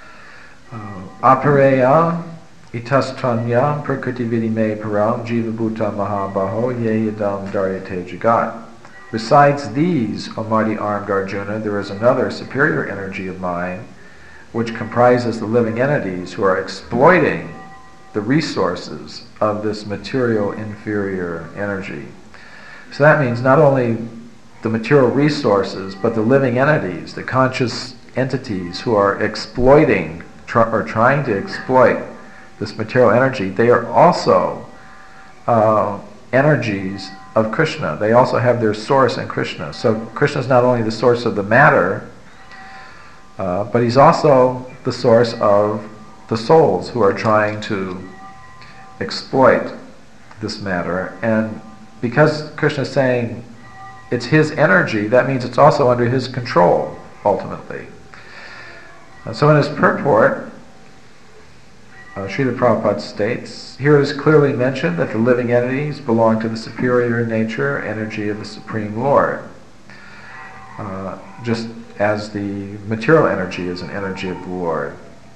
Apareya itastranyam prakriti vidime param jiva bhuta mahabaho ye yadam daryate jagat. Besides these, O mighty armed Arjuna, there is another superior energy of mine, which comprises the living entities who are exploiting the resources of this material inferior energy. So that means not only the material resources, but the living entities, the conscious entities who are exploiting or trying to exploit this material energy. They are also energies of Krishna. They also have their source in Krishna. So Krishna is not only the source of the matter, but he's also the source of the souls who are trying to exploit this matter. And because Krishna is saying it's his energy, that means it's also under his control, ultimately. And so in his purport, Srila Prabhupada states, here it is clearly mentioned that the living entities belong to the superior nature, energy of the Supreme Lord, just as the material energy is an energy of the Lord.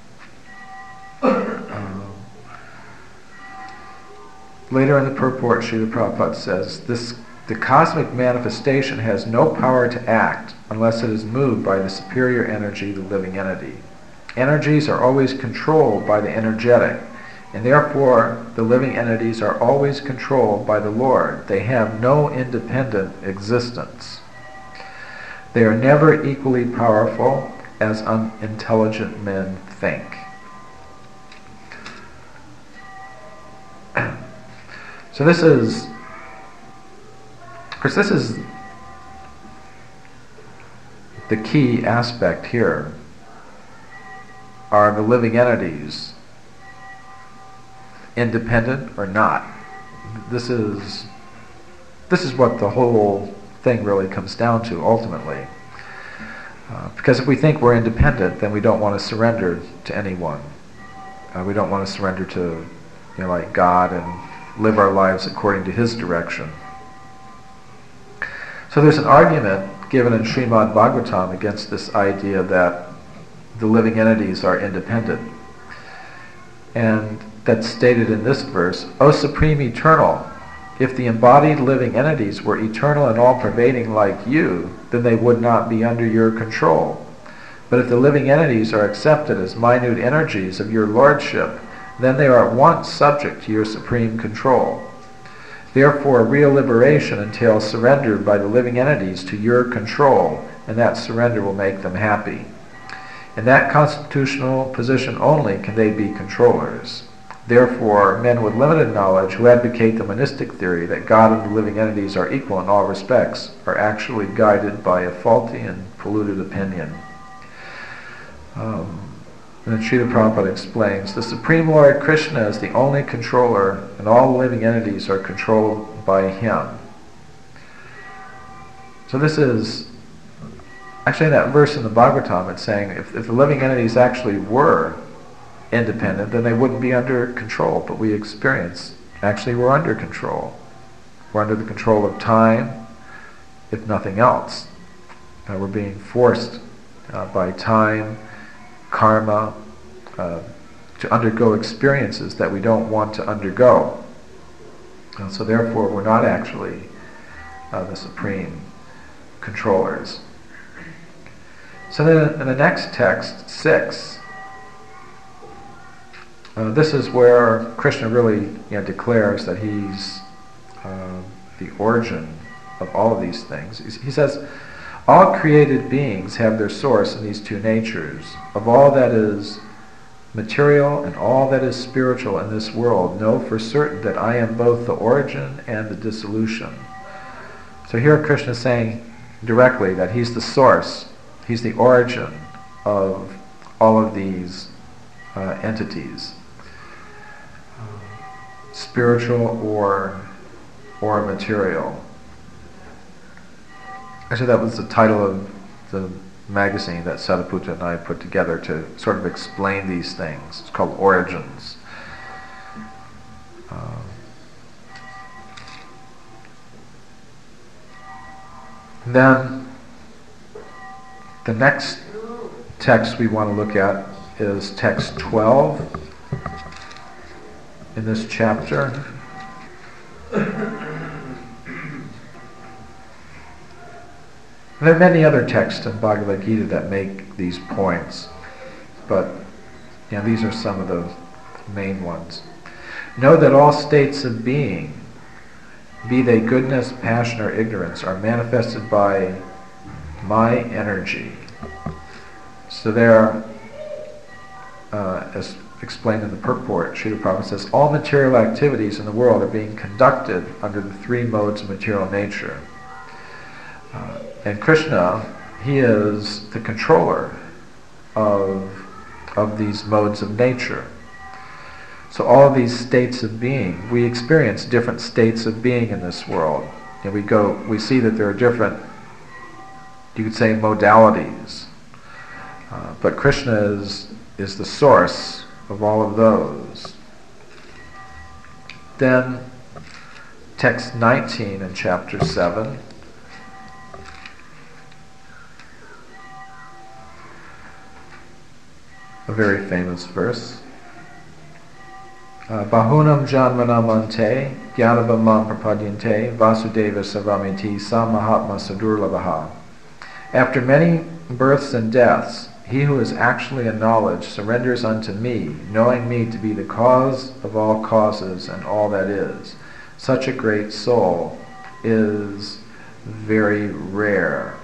Later in the purport, Srila Prabhupada says, the cosmic manifestation has no power to act unless it is moved by the superior energy, the living entity. Energies are always controlled by the energetic, and therefore the living entities are always controlled by the Lord. They have no independent existence. They are never equally powerful as unintelligent men think. So this is the key aspect here. Are the living entities independent or not? This is what the whole thing really comes down to ultimately. Because if we think we're independent, then we don't want to surrender to anyone. We don't want to surrender to like God and live our lives according to his direction. So there's an argument given in Srimad Bhagavatam against this idea that the living entities are independent. And that's stated in this verse, O Supreme Eternal, if the embodied living entities were eternal and all-pervading like you, then they would not be under your control. But if the living entities are accepted as minute energies of your lordship, then they are at once subject to your supreme control. Therefore, real liberation entails surrender by the living entities to your control, and that surrender will make them happy. In that constitutional position only can they be controllers. Therefore, men with limited knowledge who advocate the monistic theory that God and the living entities are equal in all respects are actually guided by a faulty and polluted opinion. And then Srila Prabhupada explains, the Supreme Lord Krishna is the only controller, and all living entities are controlled by him. So this is, actually in that verse in the Bhagavatam, it's saying if the living entities actually were independent, then they wouldn't be under control. But we experience, actually we're under control. We're under the control of time, if nothing else. We're being forced by time, karma, to undergo experiences that we don't want to undergo. And so therefore we're not actually the supreme controllers. So then in the next text, 6, this is where Krishna really declares that he's the origin of all of these things. He says, all created beings have their source in these two natures. Of all that is material and all that is spiritual in this world, know for certain that I am both the origin and the dissolution. So here Krishna is saying directly that he's the source, he's the origin of all of these entities, spiritual or material. Actually, that was the title of the magazine that Sadaputa and I put together to sort of explain these things. It's called Origins. Then the next text we want to look at is text 12 in this chapter. There are many other texts in Bhagavad Gita that make these points, but these are some of the main ones. Know that all states of being, be they goodness, passion, or ignorance, are manifested by my energy. So there, as explained in the purport, Srila Prabhupada says, all material activities in the world are being conducted under the three modes of material nature. And Krishna, he is the controller of these modes of nature. So all of these states of being, we experience different states of being in this world. And we see that there are different, you could say, modalities. But Krishna is the source of all of those. Then, text 19 in chapter 7. A very famous verse. Bahunam janmanam ante jnanabhamam prapadyante vasudeva savamiti sa mahatma sadurlabhaha. After many births and deaths, he who is actually in knowledge surrenders unto me, knowing me to be the cause of all causes and all that is. Such a great soul is very rare.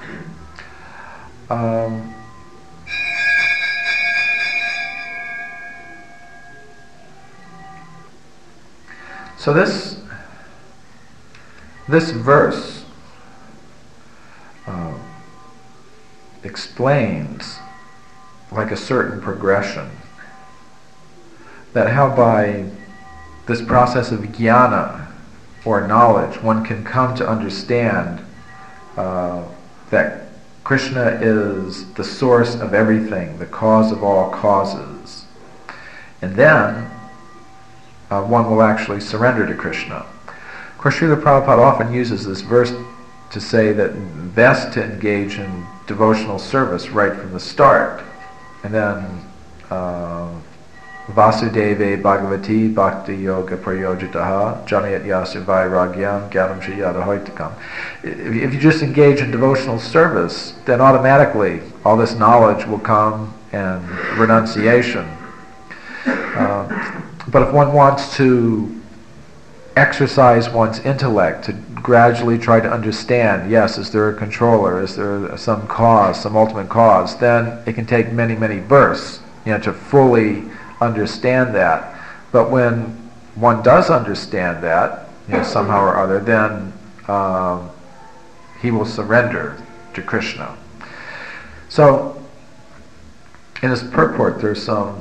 So this verse explains like a certain progression, that how by this process of jnana, or knowledge, one can come to understand that Krishna is the source of everything, the cause of all causes. And then one will actually surrender to Krishna. Of course, Srila Prabhupada often uses this verse to say that best to engage in devotional service right from the start. And then Vasudeve Bhagavati Bhakti Yoga Prayojitaha Janayat Yasu Vairagyam Gyanam Shiyada Hoitakam. If you just engage in devotional service, then automatically all this knowledge will come and renunciation. But if one wants to exercise one's intellect to gradually try to understand, yes, is there a controller, is there some cause, some ultimate cause, then it can take many, many births, to fully understand that. But when one does understand that, somehow or other, then he will surrender to Krishna. So, in this purport, there's some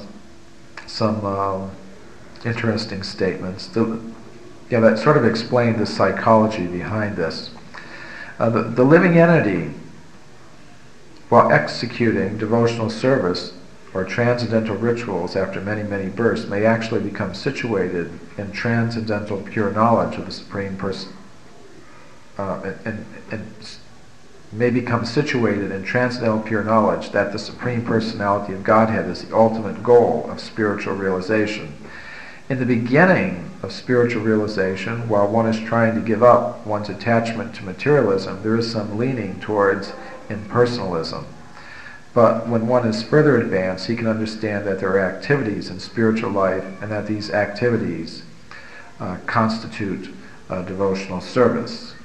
interesting statements that sort of explain the psychology behind this. The living entity, while executing devotional service or transcendental rituals after many, many births, may actually become situated in transcendental pure knowledge of the Supreme Person, and may become situated in transcendental pure knowledge that the Supreme Personality of Godhead is the ultimate goal of spiritual realization. In the beginning of spiritual realization, while one is trying to give up one's attachment to materialism, there is some leaning towards impersonalism. But when one is further advanced, he can understand that there are activities in spiritual life and that these activities constitute devotional service.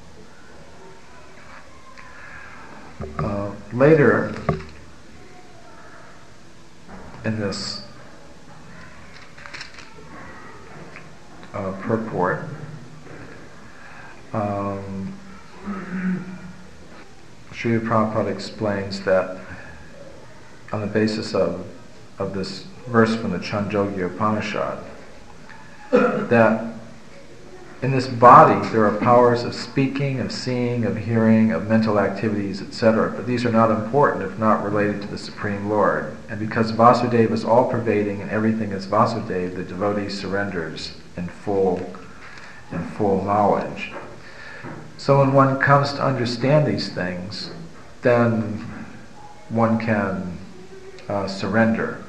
Later in this purport, Srila Prabhupada explains that on the basis of this verse from the Chandogya Upanishad, that in this body there are powers of speaking, of seeing, of hearing, of mental activities, etc. But these are not important if not related to the Supreme Lord. And because Vasudeva is all-pervading and everything is Vasudeva, the devotee surrenders in full knowledge. So when one comes to understand these things, then one can surrender.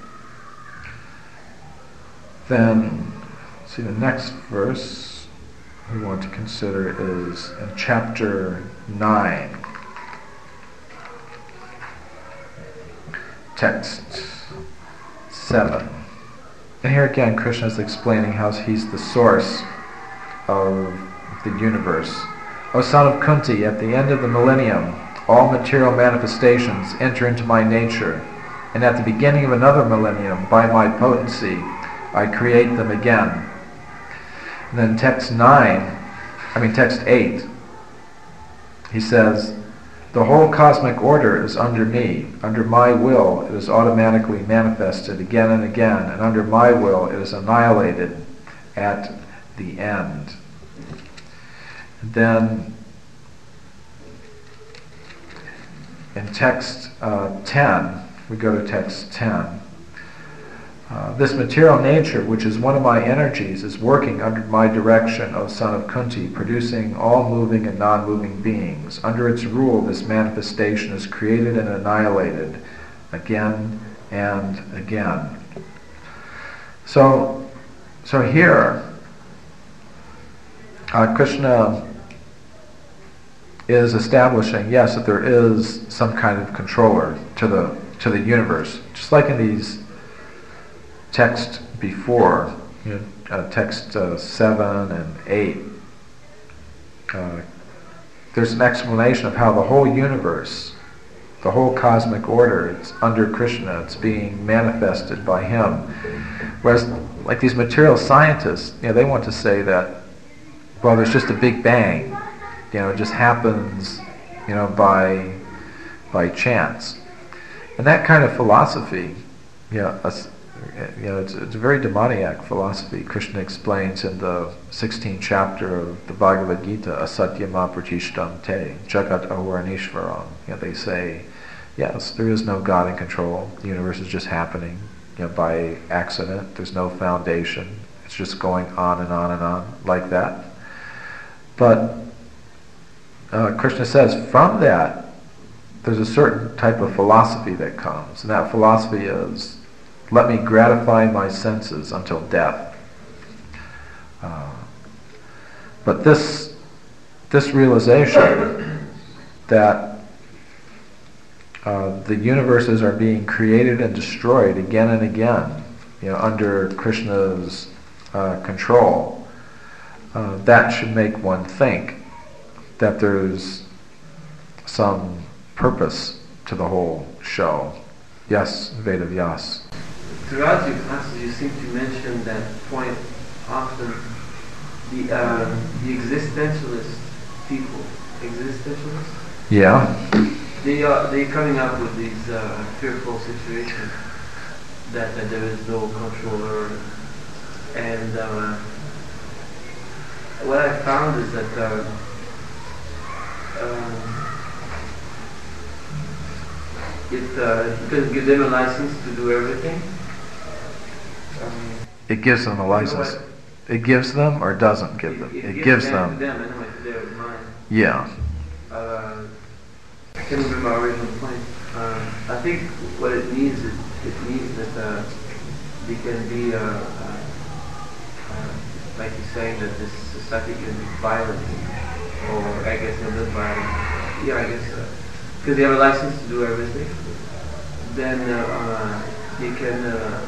Then, see, the next verse we want to consider is in chapter 9, text 7. And here again, Krishna is explaining how he's the source of the universe. O son of Kunti, at the end of the millennium, all material manifestations enter into my nature, and at the beginning of another millennium, by my potency, I create them again. And then text 8, he says, the whole cosmic order is under me. Under my will, it is automatically manifested again and again, and under my will, it is annihilated at the end. And then in text 10, we go to text 10. This material nature, which is one of my energies, is working under my direction, O son of Kunti, producing all moving and non-moving beings. Under its rule, this manifestation is created and annihilated again and again. So here, Krishna is establishing, yes, that there is some kind of controller to the universe, just like in these texts before, text 7 and 8. There's an explanation of how the whole universe, the whole cosmic order, it's under Krishna, it's being manifested by him. Whereas, like these material scientists, they want to say that, well, there's just a big bang. It just happens, by chance. And that kind of philosophy, it's a very demoniac philosophy. Krishna explains in the 16th chapter of the Bhagavad Gita, asatyama pratishtam te, jagat ahuranishvaram. They say, yes, there is no God in control. The universe is just happening, by accident. There's no foundation. It's just going on and on and on like that. But Krishna says from that, there's a certain type of philosophy that comes, and that philosophy is, let me gratify my senses until death. But this realization that the universes are being created and destroyed again and again, under Krishna's control, that should make one think that there's some purpose to the whole show. Yes, Vedavyas. Throughout your classes, you seem to mention that point often. The existentialist people, existentialists. Yeah. They're coming up with these fearful situations that there is no controller, and what I found is that it doesn't give them a license to do everything. It gives them a license. It gives them or doesn't give them? It gives them. Them anyway, to their mind. Yeah. I can't remember my original point. I think what it means is that they can be, like you're saying, that this society can be violent, or I guess a bit violent. Yeah, I guess because they have a license to do everything. Then they can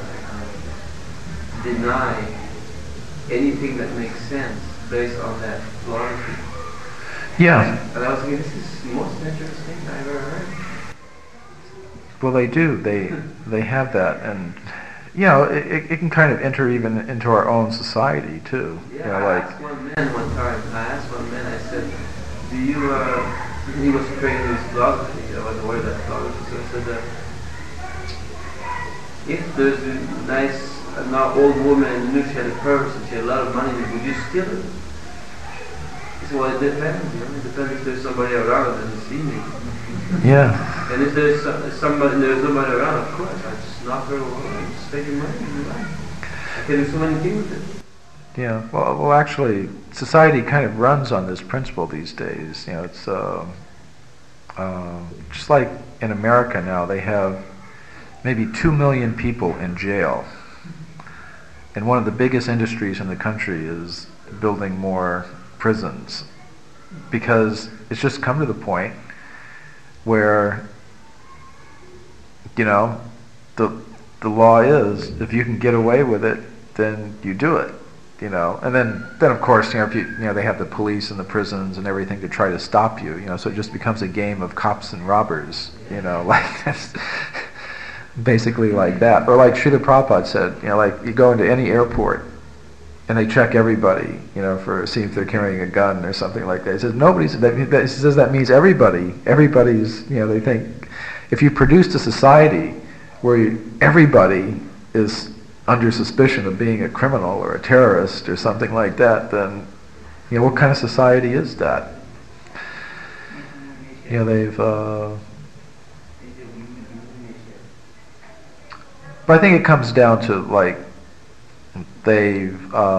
deny anything that makes sense based on that philosophy. Yeah. And I was thinking, this is the most interesting thing I've ever heard. Well, they do. They have that, and it can kind of enter even into our own society too. Yeah, I asked one man one time. I said, "Do you?" He was trained in philosophy. I wasn't aware of that philosophy, so I said, "If there's a nice, an old woman and knew she had a purse and she had a lot of money, would you steal it?" He said, "Well, it depends. It depends if there's somebody around that doesn't see me." Yeah. And if there's there's nobody around, of course, I just knock her over and just take her money and run. I can do so many things with it. Yeah. Well, actually, society kind of runs on this principle these days. It's just like in America now, they have maybe 2 million people in jail. And one of the biggest industries in the country is building more prisons, because it's just come to the point where the law is, if you can get away with it, then you do it, and then of course if they have the police and the prisons and everything to try to stop you, so it just becomes a game of cops and robbers, like that's basically like that. Or like Srila Prabhupada said, like you go into any airport and they check everybody, for see if they're carrying a gun or something like that. He says he says that means everybody's, they think if you produced a society where everybody is under suspicion of being a criminal or a terrorist or something like that, then what kind of society is that? They've but I think it comes down to like they've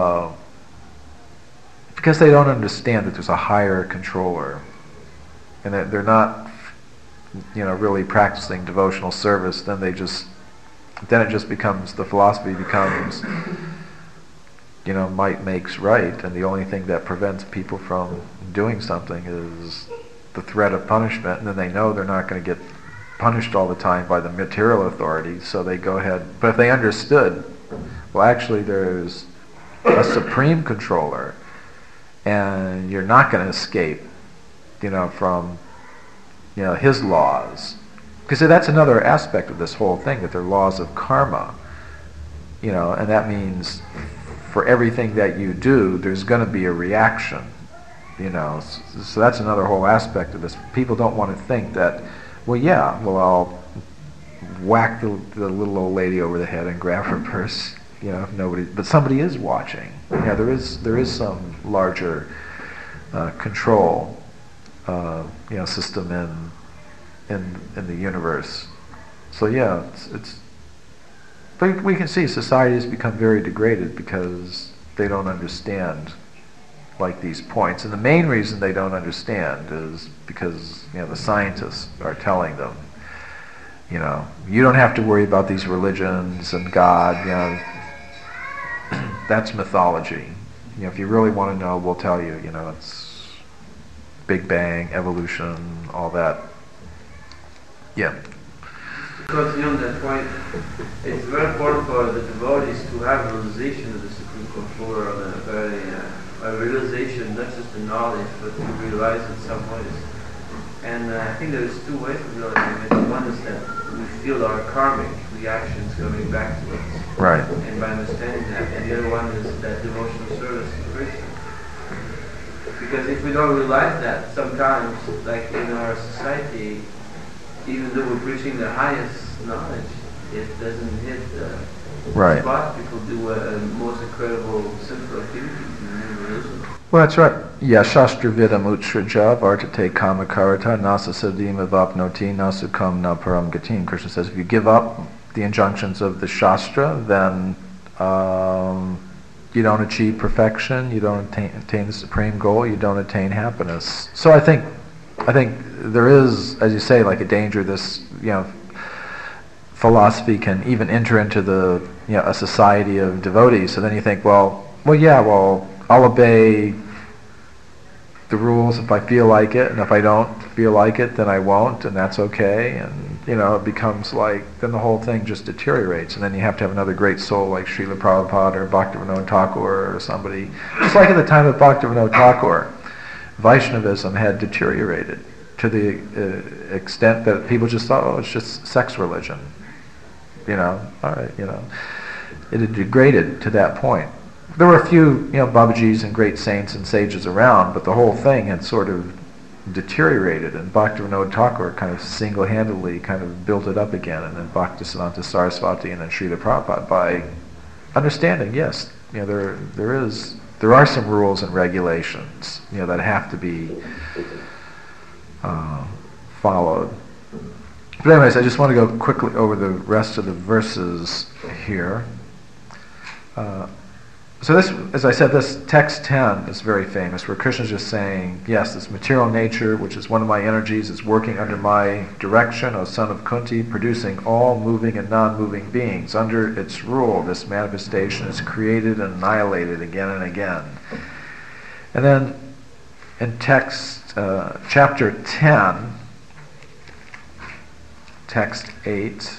because they don't understand that there's a higher controller, and that they're not really practicing devotional service. Then it just becomes, the philosophy becomes might makes right, and the only thing that prevents people from doing something is the threat of punishment, and then they know they're not going to get punished all the time by the material authorities, so they go ahead. But if they understood, well, actually there's a supreme controller, and you're not going to escape, from, his laws. Because that's another aspect of this whole thing, that they're laws of karma, and that means for everything that you do, there's going to be a reaction, So that's another whole aspect of this. People don't want to think that, I'll whack the little old lady over the head and grab her purse, but somebody is watching. There is some larger control, system in the universe. So it's but we can see society has become very degraded because they don't understand like these points. And the main reason they don't understand is because the scientists are telling them, you don't have to worry about these religions and God. That's mythology. If you really want to know, we'll tell you. It's Big Bang, evolution, all that. Yeah. To continue on that point, it's very important for the devotees to have a realization of the Supreme Controller, a realization, not just the knowledge, but to realize at some point. And I think there's two ways of realizing it. One is that we feel our karmic reactions coming back to us. Right. And by understanding that. And the other one is that devotional service to Krishna. Because if we don't realize that, sometimes, like in our society, even though we're preaching the highest knowledge, it doesn't hit the spot. People do most incredible sinful activities in the name of religion. Well, that's right. Yeah, Shastra Vidam Utsraja Vartate Kamakarata Nasa Sadim Avapnoti Nasukam Na Param Gatim. Krishna says if you give up the injunctions of the Shastra, then you don't achieve perfection, you don't attain the supreme goal, you don't attain happiness. So I think there is, as you say, like a danger. This philosophy can even enter into a society of devotees. So then you think, well, I'll obey the rules if I feel like it, and if I don't feel like it, then I won't, and that's okay. And it becomes like, then the whole thing just deteriorates, and then you have to have another great soul like Srila Prabhupada or Bhaktivinoda Thakur or somebody. Just like at the time of Bhaktivinoda Thakur, Vaishnavism had deteriorated to the extent that people just thought, it's just sex religion. All right, it had degraded to that point. There were a few, Babajis and great saints and sages around, but the whole thing had sort of deteriorated, and Bhaktivinoda Thakur kind of single-handedly kind of built it up again, and then Bhaktisiddhanta Saraswati and then Srila Prabhupada by understanding, yes, there are some rules and regulations, that have to be followed. But anyways, I just want to go quickly over the rest of the verses here. So this, as I said, this text 10 is very famous, where Krishna is just saying, yes, this material nature, which is one of my energies, is working under my direction, O son of Kunti, producing all moving and non-moving beings. Under its rule, this manifestation is created and annihilated again and again. And then in text, chapter 10, text 8,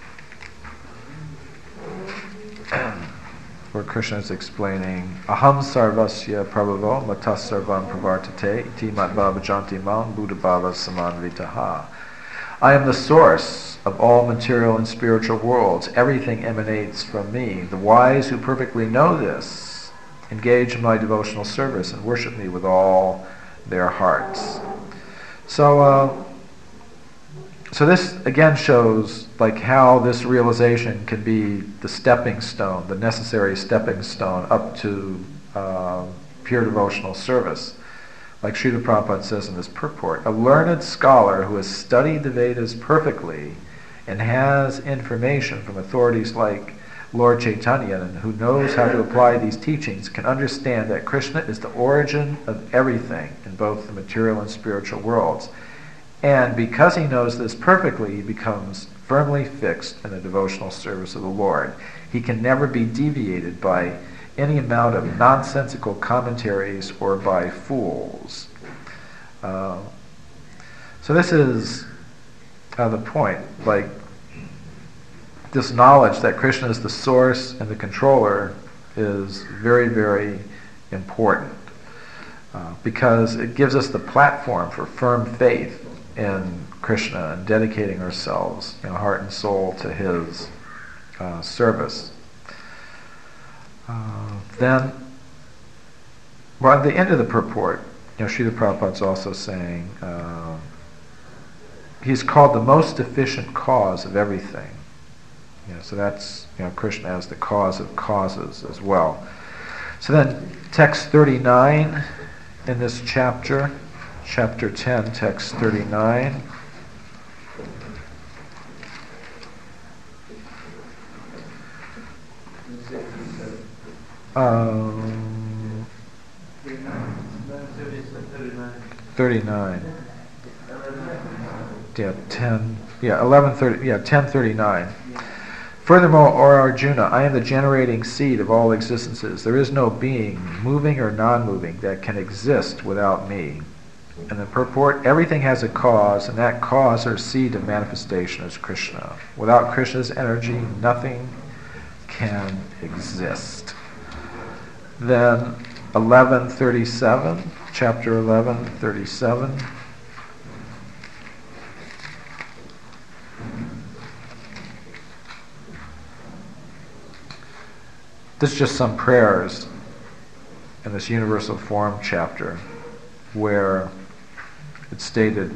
where Krishna is explaining, Aham sarvasya prabhavo matas sarvam pravartate iti matva bhajanti mam buddha bhava samanvitaha. I am the source of all material and spiritual worlds. Everything emanates from me. The wise who perfectly know this engage in my devotional service and worship me with all their hearts. So this again shows like how this realization can be the stepping stone, the necessary stepping stone up to pure devotional service. Like Srila Prabhupada says in this purport, a learned scholar who has studied the Vedas perfectly and has information from authorities like Lord Chaitanya and who knows how to apply these teachings can understand that Krishna is the origin of everything in both the material and spiritual worlds. And because he knows this perfectly, he becomes firmly fixed in the devotional service of the Lord. He can never be deviated by any amount of nonsensical commentaries or by fools. So this is the point. Like, this knowledge that Krishna is the source and the controller is very, very important because it gives us the platform for firm faith in Krishna and dedicating ourselves, heart and soul, to his service. Then, at the end of the purport, Srila Prabhupada's also saying he's called the most efficient cause of everything. So that's Krishna as the cause of causes as well. So then, text 39 in this chapter. Chapter 10, text 39. Um, 39. Yeah, 10. Yeah, 11:30. Yeah, 10:39. Furthermore, O Arjuna, I am the generating seed of all existences. There is no being, moving or non-moving, that can exist without me. And the purport, everything has a cause, and that cause or seed of manifestation is Krishna. Without Krishna's energy, nothing can exist. Then 11:37, chapter 11:37. This is just some prayers in this universal form chapter where it's stated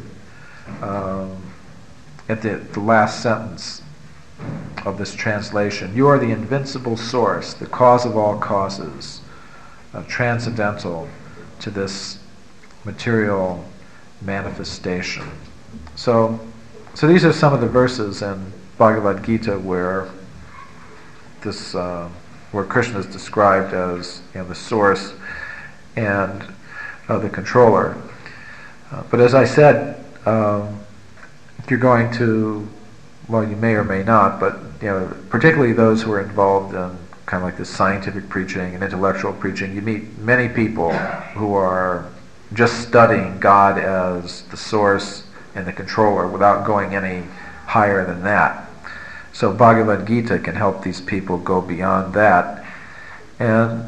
at the last sentence of this translation, you are the invincible source, the cause of all causes, transcendental to this material manifestation. So these are some of the verses in Bhagavad Gita where this where Krishna is described as the source and the controller. But as I said, you're going to, well, you may or may not, but particularly those who are involved in kind of like this scientific preaching and intellectual preaching, you meet many people who are just studying God as the source and the controller without going any higher than that. So Bhagavad Gita can help these people go beyond that, and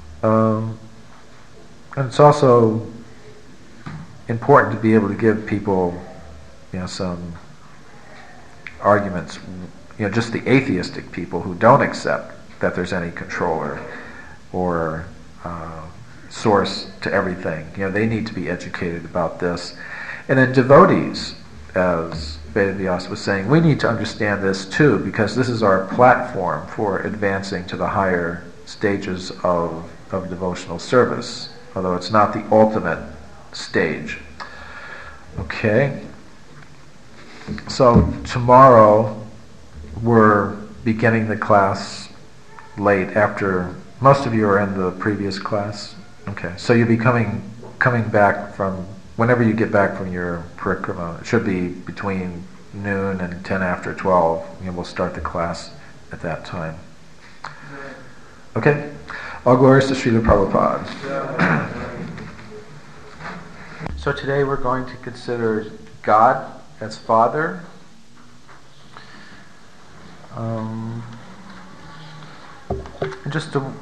it's also important to be able to give people, some arguments. Just the atheistic people who don't accept that there's any controller or source to everything. They need to be educated about this, and then devotees, as Vedavyasa was saying, we need to understand this too, because this is our platform for advancing to the higher stages of devotional service, although it's not the ultimate stage. Okay, so tomorrow we're beginning the class late after most of you are in the previous class. Okay, so you'll be coming back from whenever you get back from your parikrama. It should be between noon and 10 after 12. We'll start the class at that time. Okay? All glories to Srila Prabhupada. So today we're going to consider God as Father. And just a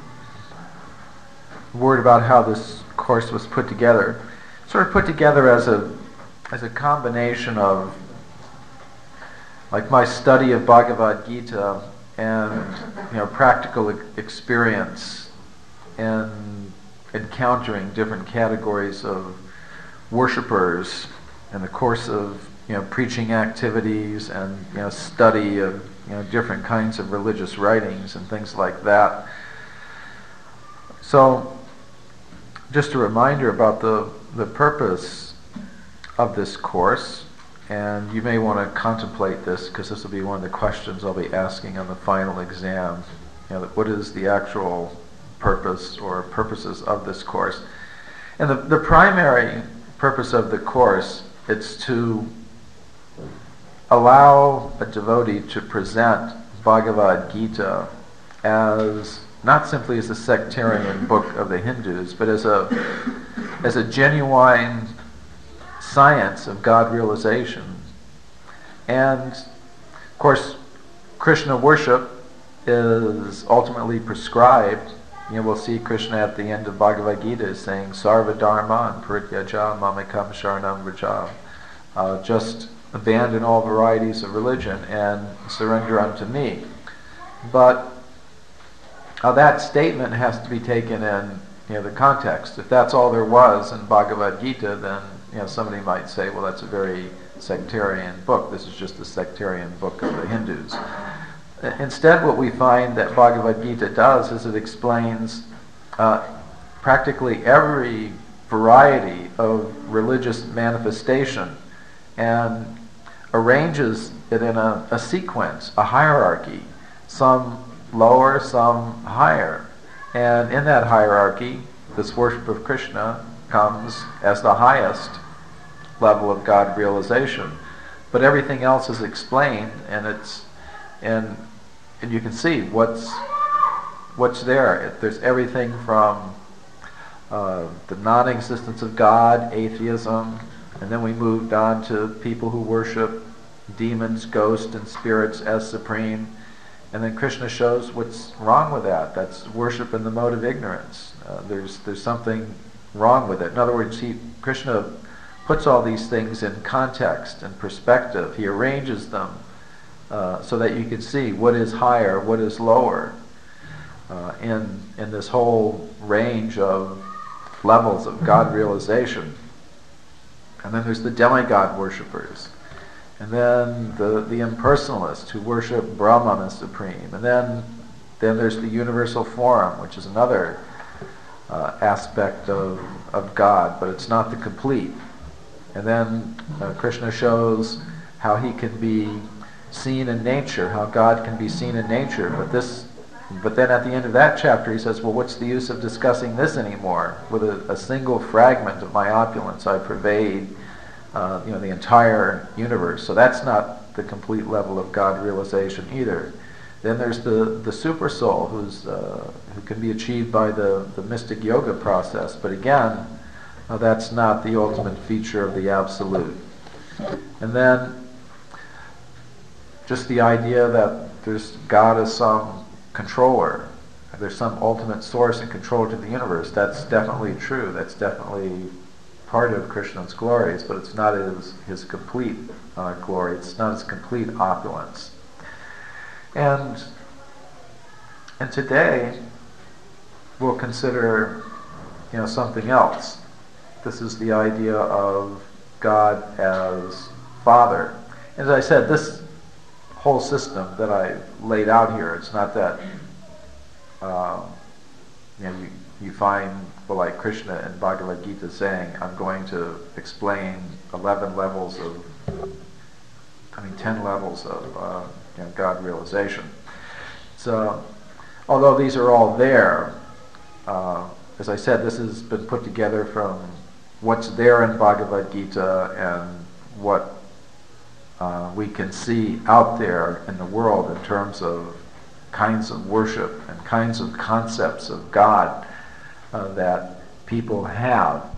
word about how this course was put together. Sort of put together as a combination of like my study of Bhagavad Gita and practical experience and encountering different categories of worshipers in the course of preaching activities and study of different kinds of religious writings and things like that. So just a reminder about the purpose of this course, and you may want to contemplate this because this will be one of the questions I'll be asking on the final exam. What is the actual purpose or purposes of this course? And the primary purpose of the course is to allow a devotee to present Bhagavad Gita as not simply as a sectarian book of the Hindus, but as a genuine science of God realization. And of course, Krishna worship is ultimately prescribed. We'll see Krishna at the end of Bhagavad Gita saying, Sarva Dharman Parityaja Mamekam Sharanam Vraja. Just abandon all varieties of religion and surrender unto me. But that statement has to be taken in the context. If that's all there was in Bhagavad Gita, then somebody might say, well, that's a very sectarian book. This is just a sectarian book of the Hindus. Instead, what we find that Bhagavad Gita does is it explains practically every variety of religious manifestation and arranges it in a sequence, a hierarchy, some lower, some higher. And in that hierarchy, this worship of Krishna comes as the highest level of God realization. But everything else is explained, and you can see what's there. There's everything from the non-existence of God, atheism, and then we moved on to people who worship demons, ghosts, and spirits as supreme. And then Krishna shows what's wrong with that. That's worship in the mode of ignorance. There's something wrong with it. In other words, Krishna puts all these things in context and perspective. He arranges them so that you can see what is higher, what is lower, in this whole range of levels of God realization. And then there's the demigod worshippers. And then the impersonalists who worship Brahman as supreme. And then there's the universal form, which is another aspect of God, but it's not the complete. And then Krishna shows how he can be seen in nature, how God can be seen in nature. But then at the end of that chapter he says, well, what's the use of discussing this anymore? With a single fragment of my opulence I pervade the entire universe. So that's not the complete level of God realization either. Then there's the super soul who can be achieved by the mystic yoga process. But again, that's not the ultimate feature of the absolute. And then just the idea that there's God as some controller, there's some ultimate source and controller to the universe. That's definitely true. That's definitely part of Krishna's glories, but it's not his complete glory. It's not his complete opulence. And today we'll consider something else. This is the idea of God as Father. As I said, this whole system that I laid out here, it's not that you find, well, like Krishna in Bhagavad Gita saying, I'm going to explain 10 levels of God realization. So, although these are all there, as I said, this has been put together from what's there in Bhagavad Gita and what we can see out there in the world in terms of kinds of worship and kinds of concepts of God that people have.